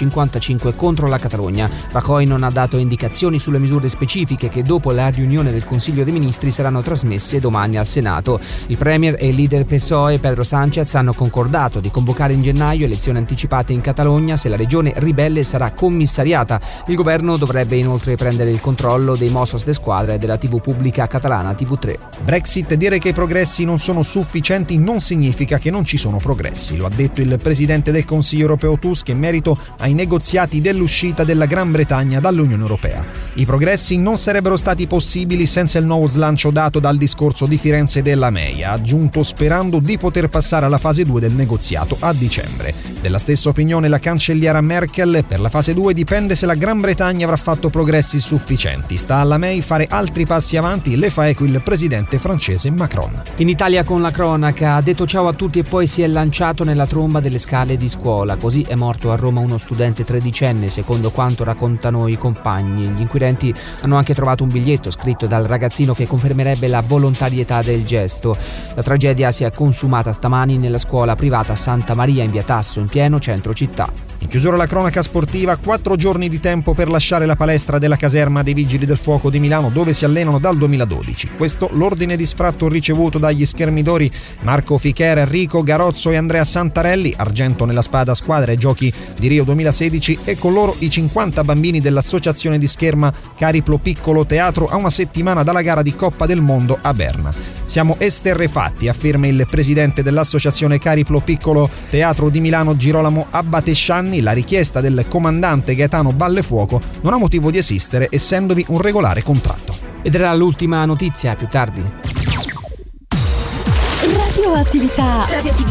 155 contro la Catalogna. Rajoy non ha dato indicazioni sulle misure specifiche che dopo la riunione del Consiglio dei Ministri saranno trasmesse domani al Senato. Il premier e il leader PSOE Pedro Sánchez hanno concordato di convocare in gennaio elezioni anticipate in Catalogna se la regione ribelle sarà commissariata. Il governo dovrebbe inoltre prendere il controllo dei Mossos de Squadra e della TV pubblica catalana TV3. Brexit: dire che i progressi non sono sufficienti non significa che non ci sono progressi. Lo ha detto il presidente del Consiglio europeo Tusk in merito ai negoziati dell'uscita della Gran Bretagna dall'Unione Europea. I progressi non sarebbero stati possibili senza il nuovo slancio dato dal discorso di Firenze della May, ha aggiunto, sperando di poter passare alla fase 2 del negoziato a dicembre. Della stessa opinione la cancelliera Merkel: per la fase 2 dipende se la Gran Bretagna avrà fatto progressi sufficienti. Sta alla May fare altri passi avanti le fa eco il presidente francese Macron. In Italia con la cronaca ha detto ciao a tutti e poi si è lanciato nella tromba delle scale di scuola. Così è morto a Roma uno studente 13enne, secondo quanto raccontano i compagni. Gli inquirenti hanno anche trovato un biglietto scritto dal ragazzino che confermerebbe la volontarietà del gesto. La tragedia si è consumata stamani nella scuola privata Santa Maria in via Tasso, in pieno centro città. In chiusura la cronaca sportiva, 4 giorni di tempo per lasciare la palestra della caserma dei Vigili del Fuoco di Milano, dove si allenano dal 2012. Questo l'ordine di sfratto ricevuto dagli schermidori Marco Fichera, Enrico Garozzo e Andrea Santarelli, argento nella spada squadra ai giochi di Rio 2016, e con loro i 50 bambini dell'associazione di scherma Cariplo Piccolo Teatro a una settimana dalla gara di Coppa del Mondo a Berna. Siamo esterrefatti, afferma il presidente dell'associazione Cariplo Piccolo Teatro di Milano Girolamo Abbatescianni. La richiesta del comandante Gaetano Ballefuoco non ha motivo di esistere, essendovi un regolare contratto. Ed era l'ultima notizia, più tardi. Radioattività.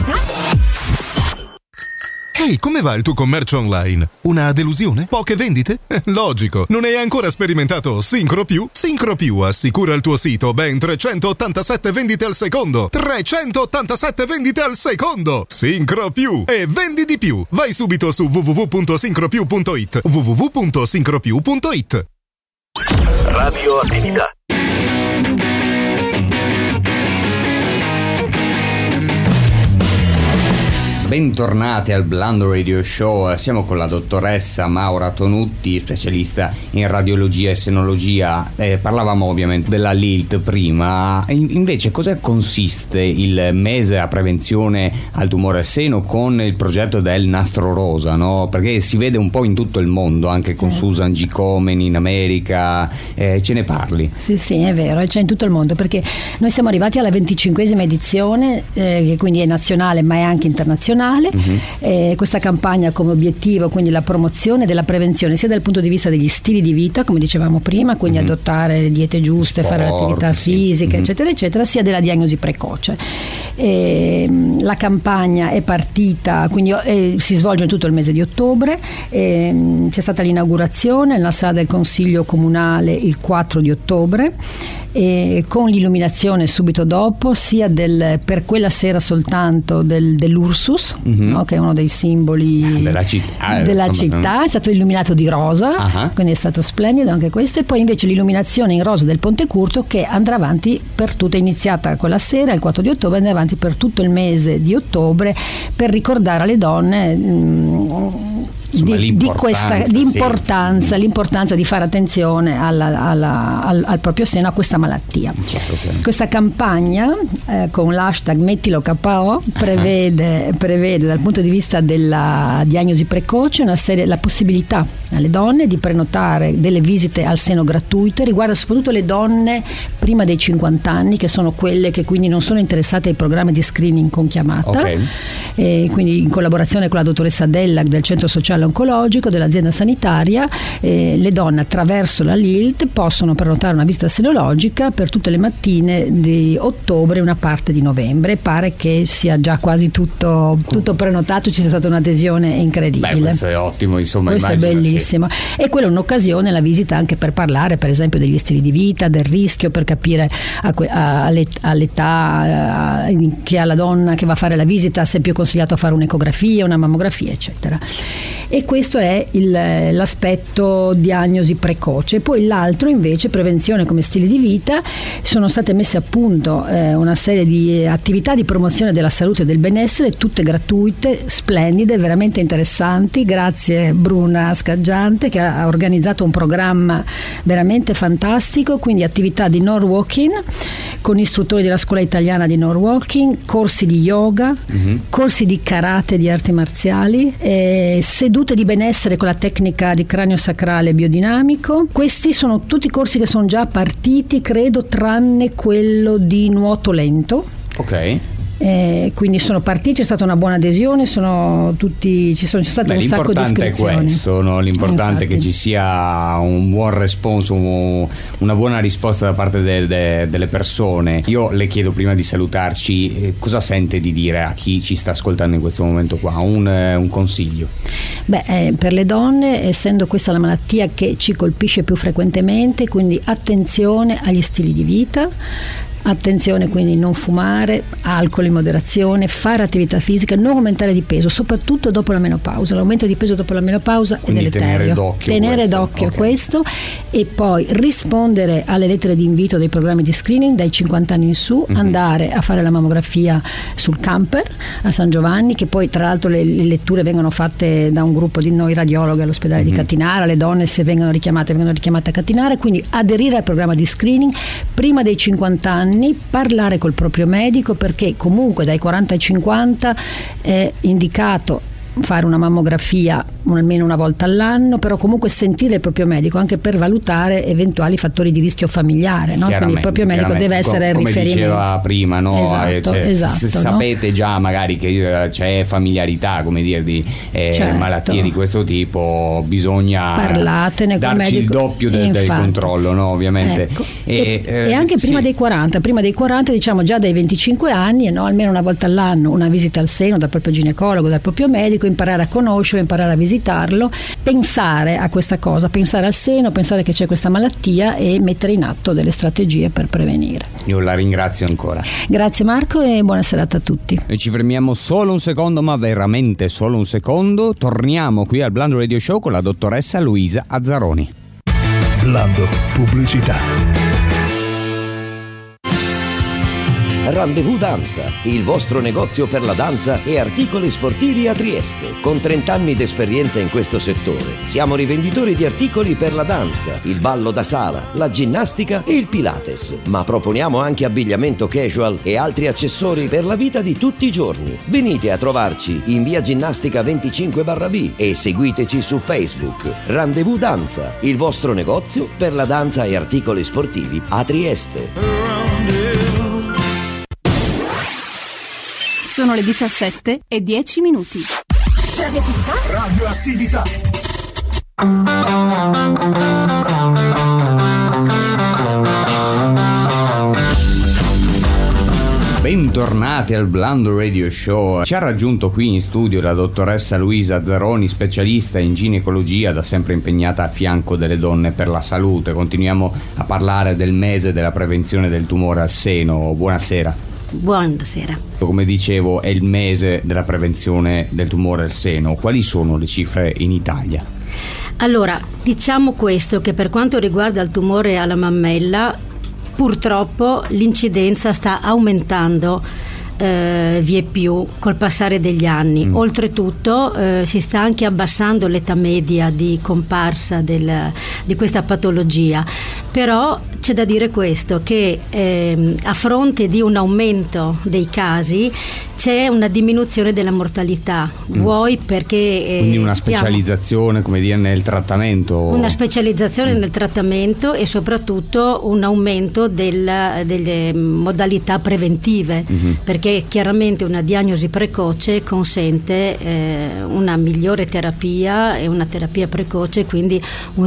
Ehi, come va il tuo commercio online? Una delusione? Poche vendite? Logico, non hai ancora sperimentato Syncro Più? Syncro Più assicura al tuo sito ben 387 vendite al secondo. 387 vendite al secondo! Syncro Più! E vendi di più! Vai subito su www.syncropiu.it. www.syncropiu.it. Radioattività. Bentornati al Blando Radio Show, siamo con la dottoressa Maura Tonutti, specialista in radiologia e senologia. Parlavamo ovviamente della LILT prima, invece cosa consiste il mese a prevenzione al tumore al seno con il progetto del nastro rosa, no? Perché si vede un po' in tutto il mondo, anche con Susan G. Komen in America, ce ne parli? Sì, è vero, c'è in tutto il mondo, perché noi siamo arrivati alla 25esima edizione, che quindi è nazionale ma è anche internazionale. Questa campagna ha come obiettivo quindi la promozione della prevenzione sia dal punto di vista degli stili di vita, come dicevamo prima, quindi adottare le diete giuste, fare l'attività fisica, eccetera eccetera, sia della diagnosi precoce. La campagna è partita, quindi si svolge in tutto il mese di ottobre. C'è stata l'inaugurazione nella sala del Consiglio Comunale il 4 di ottobre, con l'illuminazione subito dopo sia per quella sera soltanto dell'Ursus, no? Che è uno dei simboli della città, è stato illuminato di rosa, quindi è stato splendido anche questo, e poi invece l'illuminazione in rosa del Ponte Curto, che andrà avanti per tutto, è iniziata quella sera il 4 di ottobre, andrà avanti per tutto il mese di ottobre per ricordare alle donne l'importanza di fare attenzione al proprio seno, a questa malattia. Questa campagna con l'hashtag Mettilo KO prevede dal punto di vista della diagnosi precoce la possibilità alle donne di prenotare delle visite al seno gratuite. Riguarda soprattutto le donne prima dei 50 anni, che sono quelle che quindi non sono interessate ai programmi di screening con chiamata, quindi in collaborazione con la dottoressa Della del Centro Sociale Oncologico dell'azienda sanitaria, le donne attraverso la LILT possono prenotare una visita senologica per tutte le mattine di ottobre e una parte di novembre. Pare che sia già quasi tutto prenotato, ci sia stata un'adesione incredibile. Questo è ottimo, insomma, questo immagino, è bellissimo. E quella è un'occasione, la visita, anche per parlare per esempio degli stili di vita, del rischio, per capire all'età che ha la donna che va a fare la visita se è più consigliato fare un'ecografia, una mammografia, eccetera. E questo è l'aspetto diagnosi precoce. Poi l'altro invece, prevenzione come stili di vita. Sono state messe a punto una serie di attività di promozione della salute e del benessere, tutte gratuite, splendide, veramente interessanti. Grazie Bruna Scaggiante, che ha organizzato un programma veramente fantastico, quindi attività di Norwalking con istruttori della scuola italiana di Norwalking, corsi di yoga, corsi di karate, di arti marziali, sedute di benessere con la tecnica di cranio sacrale biodinamico. Questi sono tutti corsi che sono già partiti, credo, tranne quello di nuoto lento. quindi sono partiti, c'è stata una buona adesione, ci sono state un sacco di iscrizioni. L'importante è questo, no? L'importante è che ci sia un buon responso, una buona risposta da parte delle persone. Io le chiedo, prima di salutarci, cosa sente di dire a chi ci sta ascoltando in questo momento qua, un consiglio? Per le donne, essendo questa la malattia che ci colpisce più frequentemente, quindi attenzione agli stili di vita, attenzione quindi non fumare, alcol in moderazione, fare attività fisica, non aumentare di peso, soprattutto dopo la menopausa. L'aumento di peso dopo la menopausa quindi è deleterio. Tenere d'occhio questo, e poi rispondere alle lettere di invito dei programmi di screening dai 50 anni in su, andare a fare la mammografia sul camper a San Giovanni, che poi tra l'altro le letture vengono fatte da un gruppo di noi radiologhi all'ospedale di Catinara. Le donne, se vengono richiamate a Catinara, quindi aderire al programma di screening prima dei 50 anni, parlare col proprio medico, perché comunque dai 40 ai 50 è indicato fare una mammografia almeno una volta all'anno, però comunque sentire il proprio medico anche per valutare eventuali fattori di rischio familiare, no? Quindi il proprio medico deve essere il riferimento. Come diceva prima, no? Esatto, sapete già magari che c'è familiarità, come dire, di malattie di questo tipo, bisogna parlatene darci il doppio del controllo, no? Ovviamente. Ecco. E anche prima dei 40, diciamo già dai 25 anni, no? Almeno una volta all'anno una visita al seno dal proprio ginecologo, dal proprio medico, imparare a conoscerlo, imparare a visitarlo, pensare a questa cosa, pensare al seno, pensare che c'è questa malattia e mettere in atto delle strategie per prevenire. Io la ringrazio ancora. Grazie Marco e buona serata a tutti. Noi ci fermiamo solo un secondo, ma veramente solo un secondo. Torniamo qui al Blando Radio Show con la dottoressa Luisa Azzaroni. Blando Pubblicità. Rendezvous Danza, il vostro negozio per la danza e articoli sportivi a Trieste. Con 30 anni d'esperienza in questo settore, siamo rivenditori di articoli per la danza, il ballo da sala, la ginnastica e il Pilates. Ma proponiamo anche abbigliamento casual e altri accessori per la vita di tutti i giorni. Venite a trovarci in via Ginnastica 25/B e seguiteci su Facebook. Rendezvous Danza, il vostro negozio per la danza e articoli sportivi a Trieste. Sono le 17:10. Radioattività. Bentornati al Blando Radio Show. Ci ha raggiunto qui in studio la dottoressa Luisa Azzaroni, specialista in ginecologia, da sempre impegnata a fianco delle donne per la salute. Continuiamo a parlare del mese della prevenzione del tumore al seno. Buonasera. Buonasera. Come dicevo, è il mese della prevenzione del tumore al seno. Quali sono le cifre in Italia? Allora, diciamo questo, che per quanto riguarda il tumore alla mammella, purtroppo l'incidenza sta aumentando vie più col passare degli anni. Oltretutto si sta anche abbassando l'età media di comparsa di questa patologia, però c'è da dire questo, che a fronte di un aumento dei casi c'è una diminuzione della mortalità, vuoi perché quindi una specializzazione, come dire, nel trattamento, una specializzazione nel trattamento e soprattutto un aumento delle modalità preventive, perché chiaramente una diagnosi precoce consente una migliore terapia e una terapia precoce, quindi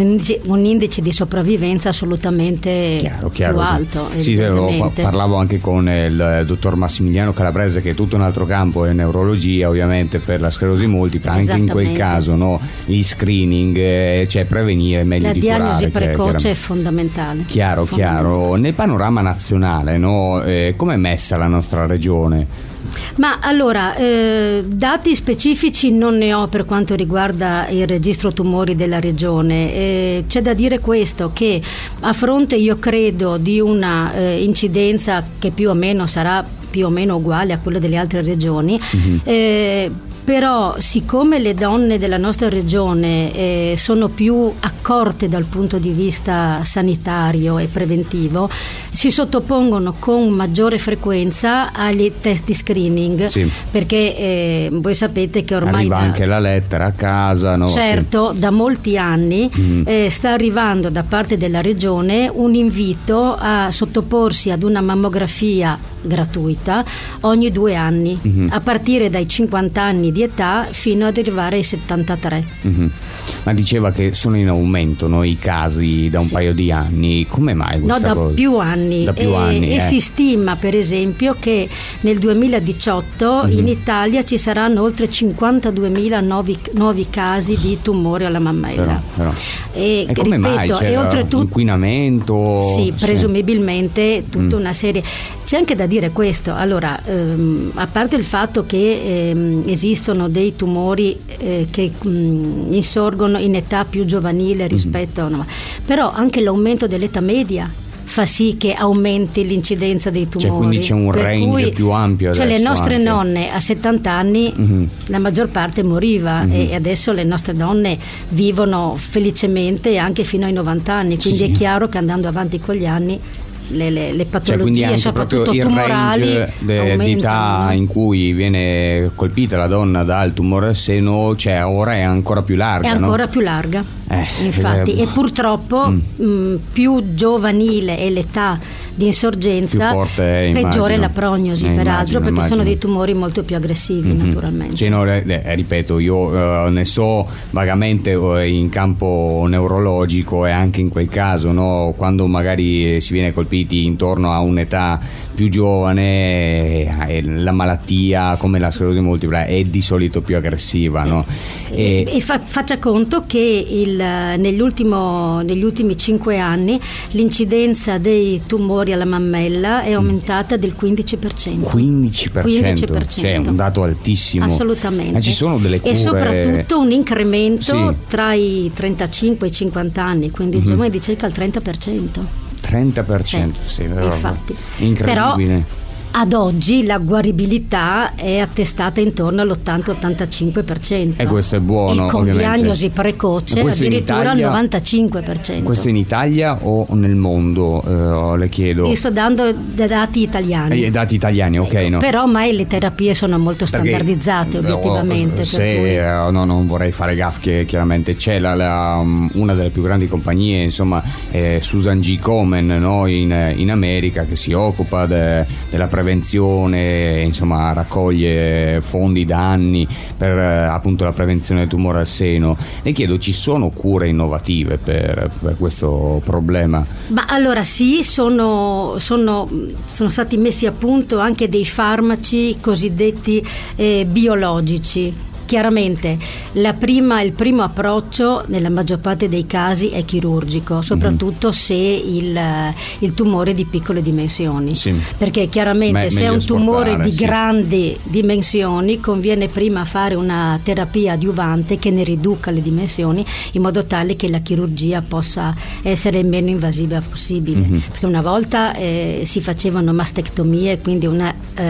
un indice di sopravvivenza assolutamente più alto. Sì, parlavo anche con il dottor Massimiliano Calabrese, che è tutto un altro campo, è neurologia ovviamente per la sclerosi multipla. Anche in quel caso, no, gli screening, cioè prevenire è meglio di curare. La diagnosi precoce è fondamentale. Chiaro. Nel panorama nazionale, no, com'è messa la nostra regione? Ma allora, dati specifici non ne ho per quanto riguarda il registro tumori della regione. C'è da dire questo, che a fronte, io credo, di una incidenza che più o meno sarà più o meno uguale a quella delle altre regioni, però siccome le donne della nostra regione sono più accorte dal punto di vista sanitario e preventivo si sottopongono con maggiore frequenza agli test di screening, perché voi sapete che ormai arriva anche la lettera a casa, no? Certo, da molti anni sta arrivando da parte della regione un invito a sottoporsi ad una mammografia gratuita ogni 2 anni, a partire dai 50 anni di età fino ad arrivare ai 73. Ma diceva che sono in aumento, no, i casi da un paio di anni. Come mai questa cosa? Più anni. E si stima per esempio che nel 2018 in Italia ci saranno oltre 52.000 nuovi casi di tumore alla mammella. Però. E come mai? e oltretutto inquinamento? Sì, presumibilmente tutta una serie. C'è anche da dire questo, allora a parte il fatto che esistono dei tumori che insorgono in età più giovanile rispetto a una, però anche l'aumento dell'età media fa sì che aumenti l'incidenza dei tumori. Quindi c'è un range più ampio adesso. Le nostre anche. Nonne a 70 anni la maggior parte moriva e adesso le nostre donne vivono felicemente anche fino ai 90 anni, quindi è chiaro che andando avanti con gli anni le patologie, soprattutto tumorali, il range d'età in cui viene colpita la donna dal tumore al seno, ora è ancora più larga. È ancora più larga, infatti, e purtroppo più giovanile è l'età di insorgenza, più forte peggiore la prognosi, peraltro, perché sono dei tumori molto più aggressivi, naturalmente. Ripeto, io ne so vagamente in campo neurologico, e anche in quel caso, no, quando magari si viene colpiti intorno a un'età più giovane, la malattia come la sclerosi multipla è di solito più aggressiva, no? Faccia conto che negli ultimi 5 anni l'incidenza dei tumori alla mammella è aumentata del 15%. 15%, cioè un dato altissimo. Assolutamente. Ma ci sono delle cure, e soprattutto un incremento tra i 35 e i 50 anni, quindi giovani di circa il 30%. 30%, sì, infatti. Incredibile. Però ad oggi la guaribilità è attestata intorno all'80-85%. E questo è buono, e con ovviamente. Diagnosi precoce addirittura al 95%. Questo in Italia o nel mondo? Le chiedo. Io sto dando dati italiani. Dati italiani, ok. No. Però ormai le terapie sono molto standardizzate, obiettivamente. Non vorrei fare gaffe, chiaramente c'è una delle più grandi compagnie, insomma, Susan G. Komen, no, in America, che si occupa della prevenzione, insomma raccoglie fondi da anni per appunto la prevenzione del tumore al seno. Le chiedo, ci sono cure innovative per questo problema? Ma allora sì, sono stati messi a punto anche dei farmaci cosiddetti biologici. Chiaramente il primo approccio nella maggior parte dei casi è chirurgico, soprattutto se il tumore è di piccole dimensioni, perché chiaramente se è un tumore di grandi dimensioni conviene prima fare una terapia adiuvante che ne riduca le dimensioni, in modo tale che la chirurgia possa essere meno invasiva possibile, perché una volta si facevano mastectomie, quindi una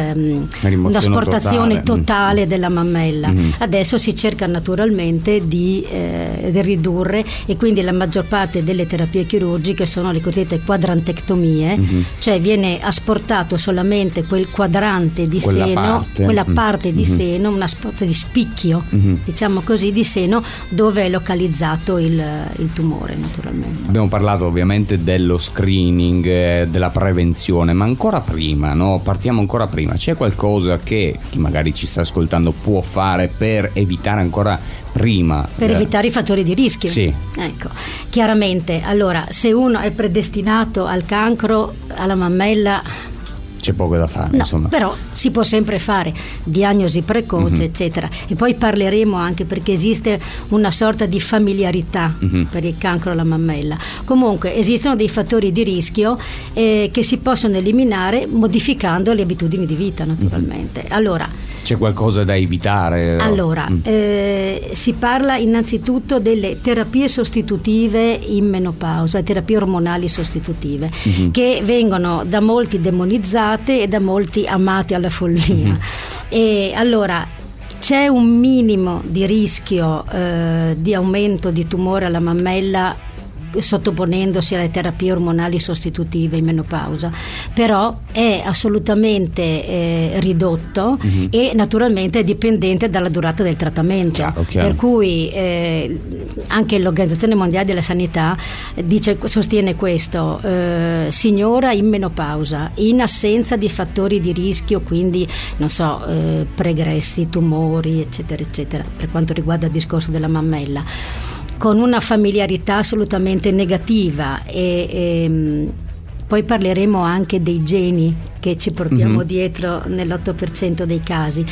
asportazione totale della mammella. Adesso si cerca naturalmente di ridurre, e quindi la maggior parte delle terapie chirurgiche sono le cosiddette quadrantectomie, cioè viene asportato solamente quel quadrante di quella parte di seno, una sorta di spicchio, diciamo così, di seno dove è localizzato il tumore, naturalmente. Abbiamo parlato ovviamente dello screening, della prevenzione, ma ancora prima, no? Partiamo ancora prima. C'è qualcosa che chi magari ci sta ascoltando può fare per evitare ancora prima? Per evitare i fattori di rischio? Sì. Ecco, chiaramente, allora, se uno è predestinato al cancro alla mammella, c'è poco da fare, insomma. Però si può sempre fare diagnosi precoce, eccetera. E poi parleremo anche perché esiste una sorta di familiarità per il cancro alla mammella. Comunque esistono dei fattori di rischio che si possono eliminare modificando le abitudini di vita, naturalmente. Allora, c'è qualcosa da evitare? Allora, si parla innanzitutto delle terapie sostitutive in menopausa, terapie ormonali sostitutive, che vengono da molti demonizzate e da molti amate alla follia. E allora, c'è un minimo di rischio di aumento di tumore alla mammella sottoponendosi alle terapie ormonali sostitutive in menopausa, però è assolutamente ridotto e naturalmente è dipendente dalla durata del trattamento. Chiaro. Per cui anche l'Organizzazione Mondiale della Sanità sostiene questo: signora in menopausa, in assenza di fattori di rischio, quindi non so, pregressi, tumori, eccetera eccetera, per quanto riguarda il discorso della mammella, con una familiarità assolutamente negativa e poi parleremo anche dei geni che ci portiamo dietro nell'8% dei casi,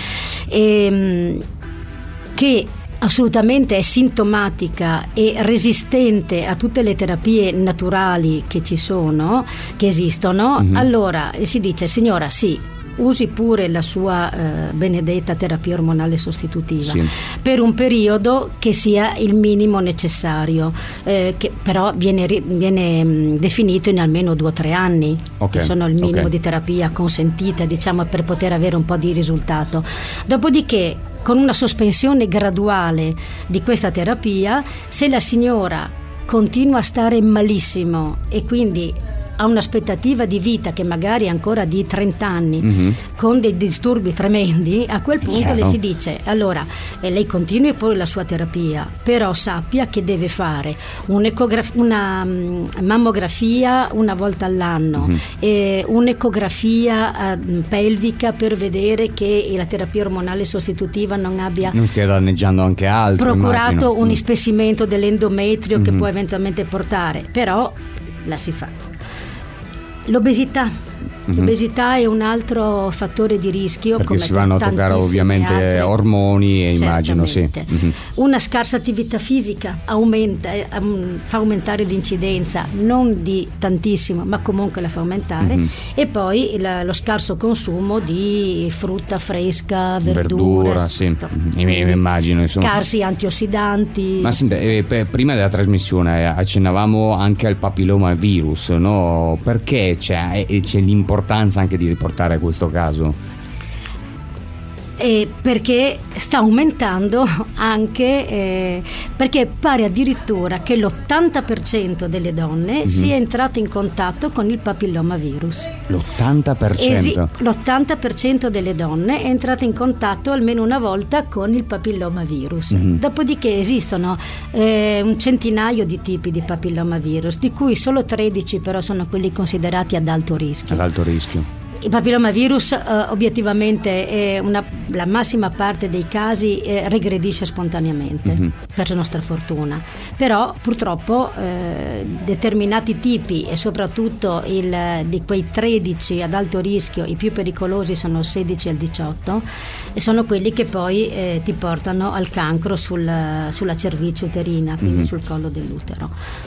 che assolutamente è sintomatica e resistente a tutte le terapie naturali che esistono. Allora si dice: signora, sì, usi pure la sua benedetta terapia ormonale sostitutiva per un periodo che sia il minimo necessario, che però viene definito in almeno 2 o 3 anni, che sono il minimo di terapia consentita, diciamo, per poter avere un po' di risultato. Dopodiché, con una sospensione graduale di questa terapia, se la signora continua a stare malissimo e quindi ha un'aspettativa di vita che magari è ancora di 30 anni, con dei disturbi tremendi, a quel punto le si dice: allora lei continui pure la sua terapia, però sappia che deve fare una mammografia una volta all'anno, un'ecografia pelvica per vedere che la terapia ormonale sostitutiva non stia danneggiando anche altro, procurato un ispessimento dell'endometrio che può eventualmente portare, però la si fa. L'obesità è un altro fattore di rischio, perché come si vanno a toccare ovviamente altre. Ormoni e immagino Una scarsa attività fisica fa aumentare l'incidenza, non di tantissimo, ma comunque la fa aumentare, e poi lo scarso consumo di frutta fresca, verdura, immagino, insomma. Scarsi antiossidanti. Ma prima della trasmissione accennavamo anche al papilloma virus, no? Perché c'è l'importanza anche di riportare questo caso? Perché sta aumentando anche perché pare addirittura che l'80% delle donne sia entrato in contatto con il papilloma virus. L'80%? L'80% delle donne è entrato in contatto almeno una volta con il papilloma virus. Dopodiché esistono un centinaio di tipi di papilloma virus, di cui solo 13 però sono quelli considerati ad alto rischio. Il papillomavirus obiettivamente la massima parte dei casi regredisce spontaneamente, per nostra fortuna, però purtroppo determinati tipi, e soprattutto di quei 13 ad alto rischio, i più pericolosi sono il 16 e il 18, e sono quelli che poi ti portano al cancro sulla cervice uterina, quindi sul collo dell'utero.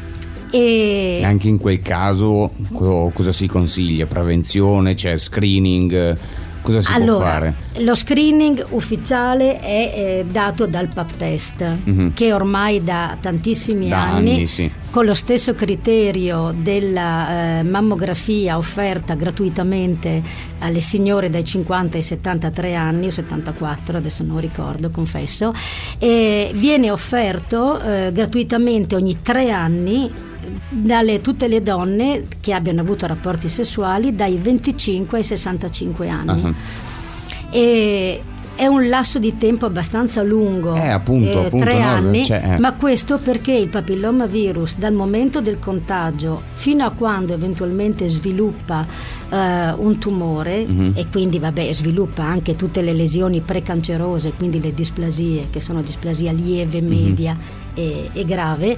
E anche in quel caso cosa si consiglia? Prevenzione, c'è screening? Cosa si può fare? Lo screening ufficiale è dato dal Pap test, che ormai da tantissimi anni con lo stesso criterio della mammografia offerta gratuitamente alle signore dai 50 ai 73 anni o 74, adesso non ricordo, confesso, viene offerto gratuitamente ogni 3 anni dalle tutte le donne che abbiano avuto rapporti sessuali dai 25 ai 65 anni. E è un lasso di tempo abbastanza lungo, appunto 3 anni, ma questo perché il papillomavirus dal momento del contagio fino a quando eventualmente sviluppa un tumore, e quindi sviluppa anche tutte le lesioni precancerose, quindi le displasie, che sono displasia lieve, media e grave,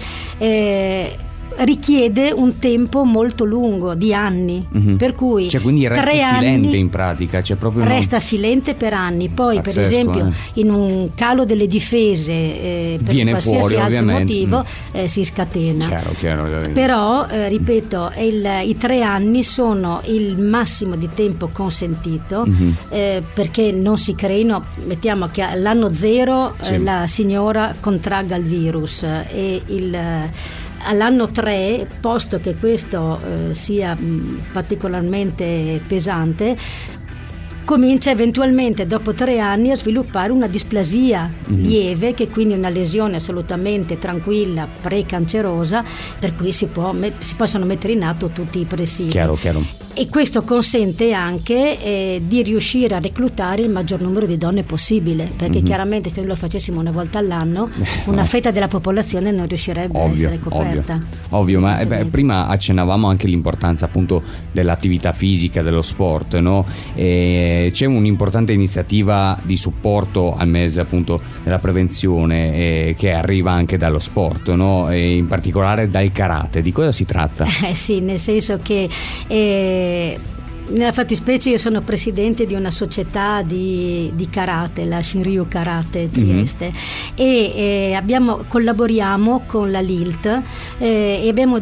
richiede un tempo molto lungo di anni, per cui quindi resta silente in pratica, resta silente per anni, poi per esempio in un calo delle difese per viene qualsiasi fuori, altro ovviamente. motivo si scatena. Chiaro. Però ripeto, i 3 anni sono il massimo di tempo consentito, perché non si creino, mettiamo che all'anno 0 la signora contragga il virus, e all'anno 3, posto che questo sia particolarmente pesante, comincia eventualmente dopo 3 anni a sviluppare una displasia lieve, che quindi è una lesione assolutamente tranquilla, precancerosa, per cui si possono mettere in atto tutti i presidi. Chiaro. E questo consente anche di riuscire a reclutare il maggior numero di donne possibile, perché chiaramente se noi lo facessimo una volta all'anno una fetta della popolazione non riuscirebbe a essere coperta. Ovvio, ma prima accennavamo anche l'importanza appunto dell'attività fisica, dello sport, no? C'è un'importante iniziativa di supporto al mese appunto della prevenzione che arriva anche dallo sport, no? E in particolare dal karate. Di cosa si tratta? Sì, nel senso che nella fattispecie io sono presidente di una società di karate, la Shinryu Karate Trieste, e collaboriamo con la LILT e abbiamo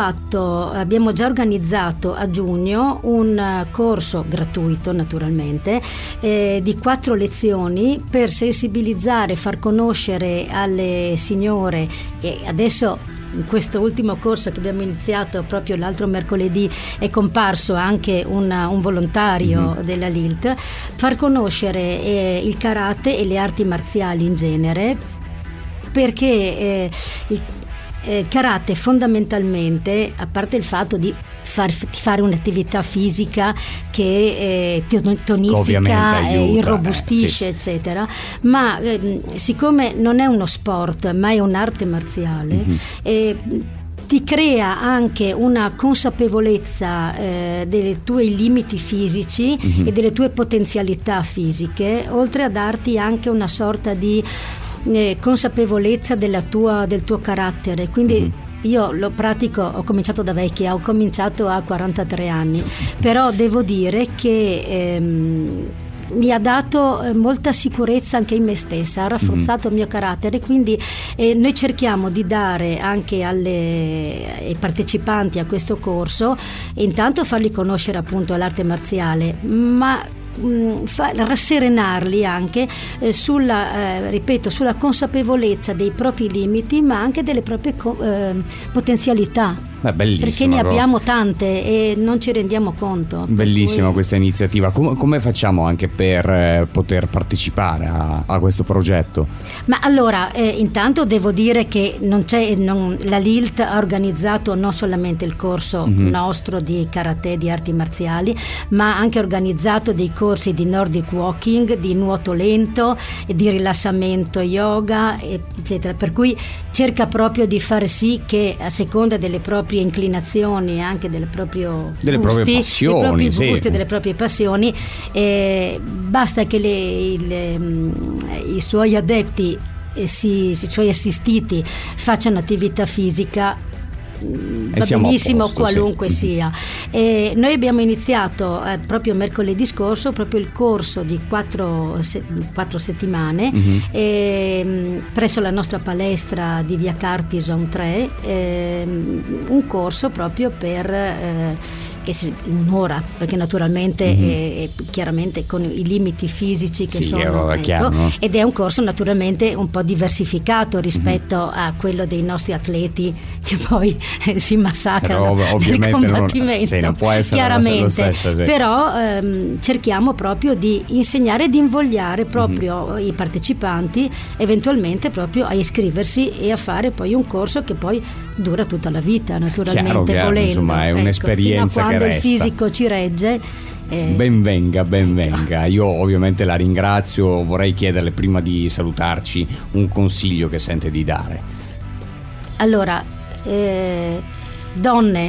già organizzato a giugno un corso gratuito, naturalmente, di 4 lezioni per sensibilizzare, far conoscere alle signore, e adesso in questo ultimo corso che abbiamo iniziato proprio l'altro mercoledì è comparso anche un volontario della LILT, far conoscere il karate e le arti marziali in genere, perché il karate fondamentalmente, a parte il fatto di fare un'attività fisica che tonifica, irrobustisce, eccetera, ma siccome non è uno sport ma è un'arte marziale, ti crea anche una consapevolezza dei tuoi limiti fisici e delle tue potenzialità fisiche, oltre a darti anche una sorta di consapevolezza del tuo carattere. Quindi io lo pratico, ho cominciato da vecchia, ho cominciato a 43 anni, però devo dire che mi ha dato molta sicurezza anche in me stessa, ha rafforzato il mio carattere, quindi noi cerchiamo di dare anche ai partecipanti a questo corso, intanto farli conoscere appunto l'arte marziale, ma rasserenarli anche sulla consapevolezza dei propri limiti, ma anche delle proprie potenzialità. Perché ne abbiamo tante e non ci rendiamo conto. Bellissima questa iniziativa. Come facciamo anche per poter partecipare a questo progetto? Ma allora, intanto devo dire che la LILT ha organizzato non solamente il corso nostro di karate, di arti marziali, ma ha anche organizzato dei corsi di Nordic walking, di nuoto lento, di rilassamento yoga, eccetera. Per cui cerca proprio di fare sì che, a seconda delle proprie inclinazioni e anche delle proprie passioni, delle proprie passioni, basta che i suoi adepti, i suoi assistiti facciano attività fisica, va benissimo qualunque sia. Noi abbiamo iniziato proprio mercoledì scorso proprio il corso di 4 settimane presso la nostra palestra di via Carpison 3, un corso proprio per un'ora, perché naturalmente chiaramente con i limiti fisici che sono, chiaro, ed è un corso naturalmente un po' diversificato rispetto a quello dei nostri atleti che poi si massacrano nel combattimento, non può essere chiaramente, stesso, però cerchiamo proprio di insegnare, di invogliare proprio i partecipanti eventualmente proprio a iscriversi e a fare poi un corso che poi dura tutta la vita, naturalmente, chiaro, volendo, insomma è un'esperienza fino a quando che resta. Il fisico ci regge. Ben venga. Io ovviamente la ringrazio. Vorrei chiederle, prima di salutarci, un consiglio che sente di dare. Allora, donne,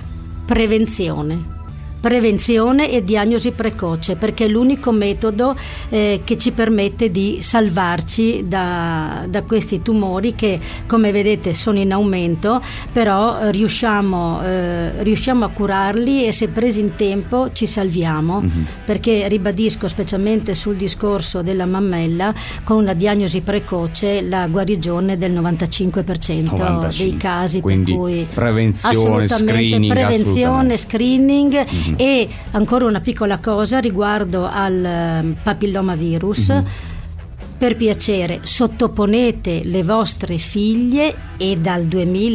prevenzione e diagnosi precoce, perché è l'unico metodo che ci permette di salvarci da questi tumori che, come vedete, sono in aumento, però riusciamo a curarli, e se presi in tempo ci salviamo, perché ribadisco, specialmente sul discorso della mammella, con una diagnosi precoce la guarigione del 95% dei casi. Quindi per cui prevenzione, screening. E ancora una piccola cosa riguardo al papillomavirus. per piacere sottoponete le vostre figlie, e dal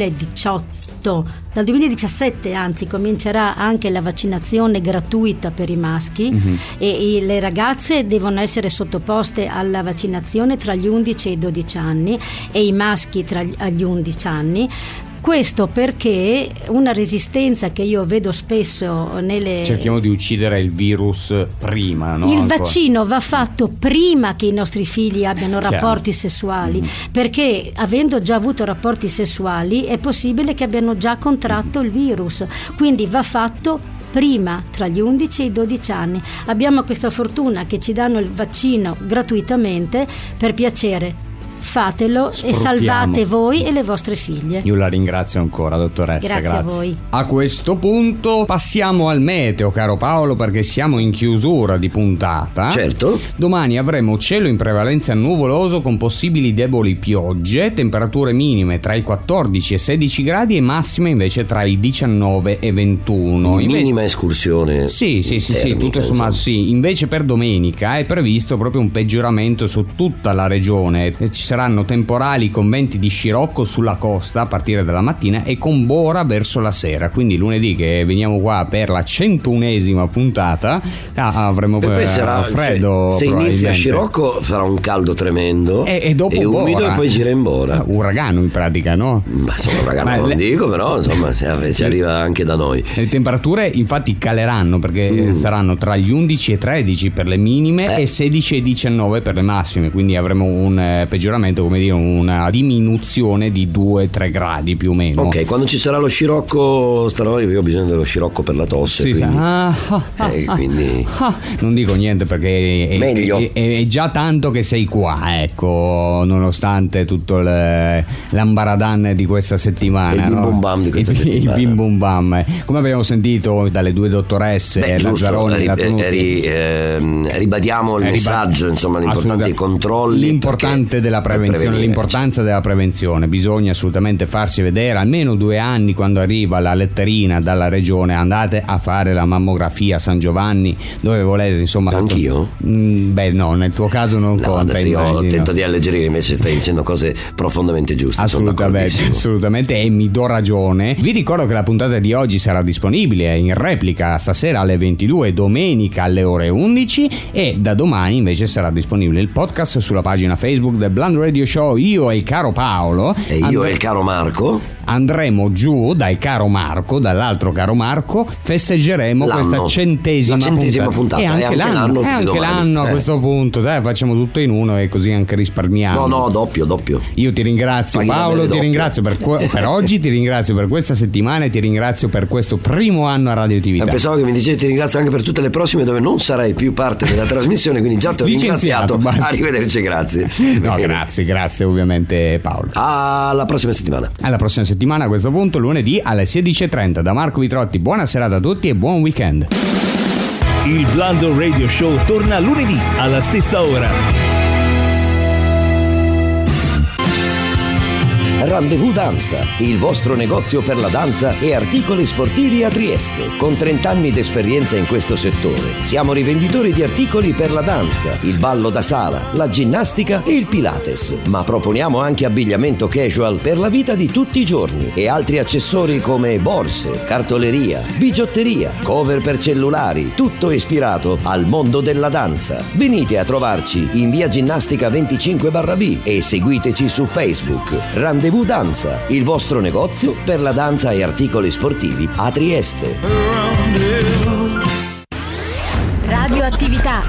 2017 anzi comincerà anche la vaccinazione gratuita per i maschi, e le ragazze devono essere sottoposte alla vaccinazione tra gli 11 e i 12 anni e i maschi agli 11 anni. Questo perché una resistenza che io vedo spesso cerchiamo di uccidere il virus prima, no? Il vaccino va fatto prima che i nostri figli abbiano rapporti sessuali, perché avendo già avuto rapporti sessuali è possibile che abbiano già contratto il virus, quindi va fatto prima, tra gli 11 e i 12 anni. Abbiamo questa fortuna che ci danno il vaccino gratuitamente. Per piacere, fatelo e salvate voi e le vostre figlie. Io la ringrazio ancora, dottoressa. Grazie a voi. A questo punto passiamo al meteo, caro Paolo, perché siamo in chiusura di puntata. Certo. Domani avremo cielo in prevalenza nuvoloso con possibili deboli piogge, temperature minime tra i 14 e 16 gradi e massime invece tra i 19 e 21. Minima escursione. Sì, tutto sommato sì. Invece per domenica è previsto proprio un peggioramento su tutta la regione. Ci saranno temporali con venti di scirocco sulla costa a partire dalla mattina e con bora verso la sera. Quindi lunedì, che veniamo qua per la 101esima puntata, avremo freddo. Se inizia a scirocco farà un caldo tremendo e dopo umido e poi gira in bora. Uragano in pratica, no? Ma insomma, uragano non dico, però insomma si arriva anche da noi. Le temperature infatti caleranno, perché saranno tra gli 11 e 13 per le minime e 16 e 19 per le massime, quindi avremo un peggioramento, come dire, una diminuzione di 2-3 gradi più o meno. Ok, quando ci sarà lo scirocco starò io ho bisogno dello scirocco per la tosse, quindi non dico niente perché è già tanto che sei qua, ecco, nonostante tutto l'ambaradan di questa settimana, il bim bum bam di questa settimana. Il bim bum bam, come abbiamo sentito dalle due dottoresse Lazzaroni e ribadiamo il messaggio, insomma, l'importante, i controlli, l'importante della prevenzione, l'importanza della prevenzione. Bisogna assolutamente farsi vedere almeno 2 anni. Quando arriva la letterina dalla regione, andate a fare la mammografia a San Giovanni, dove volete, insomma. Anch'io? Beh, no, nel tuo caso non conta. Io tento di alleggerire, invece stai dicendo cose profondamente giuste. Assolutamente, e mi do ragione. Vi ricordo che la puntata di oggi sarà disponibile in replica stasera alle 22, domenica alle ore 11, e da domani invece sarà disponibile il podcast sulla pagina Facebook del Bland Radio Show. Io e il caro Paolo e io e il caro Marco andremo giù dall'altro caro Marco, festeggeremo questa centesima puntata e anche l'anno a questo punto, facciamo tutto in uno e così anche risparmiamo. No, doppio. Io ti ringrazio, Paolo, ti ringrazio per oggi, ti ringrazio per questa settimana e ti ringrazio per questo primo anno a Radioattività. Pensavo che mi dicessi ti ringrazio anche per tutte le prossime dove non sarai più parte della trasmissione, quindi già ti ho ringraziato. Arrivederci, grazie. No, grazie ovviamente, Paolo. Alla prossima settimana. A questo punto, lunedì alle 16:30. Da Marco Vitrotti, buona serata a tutti e buon weekend. Il Blando Radio Show torna lunedì alla stessa ora. Rendezvous Danza, il vostro negozio per la danza e articoli sportivi a Trieste. Con 30 anni d'esperienza in questo settore, siamo rivenditori di articoli per la danza, il ballo da sala, la ginnastica e il Pilates. Ma proponiamo anche abbigliamento casual per la vita di tutti i giorni e altri accessori come borse, cartoleria, bigiotteria, cover per cellulari, tutto ispirato al mondo della danza. Venite a trovarci in via Ginnastica 25/B e seguiteci su Facebook. Rendezvous Danza, il vostro negozio per la danza e articoli sportivi a Trieste. Radioattività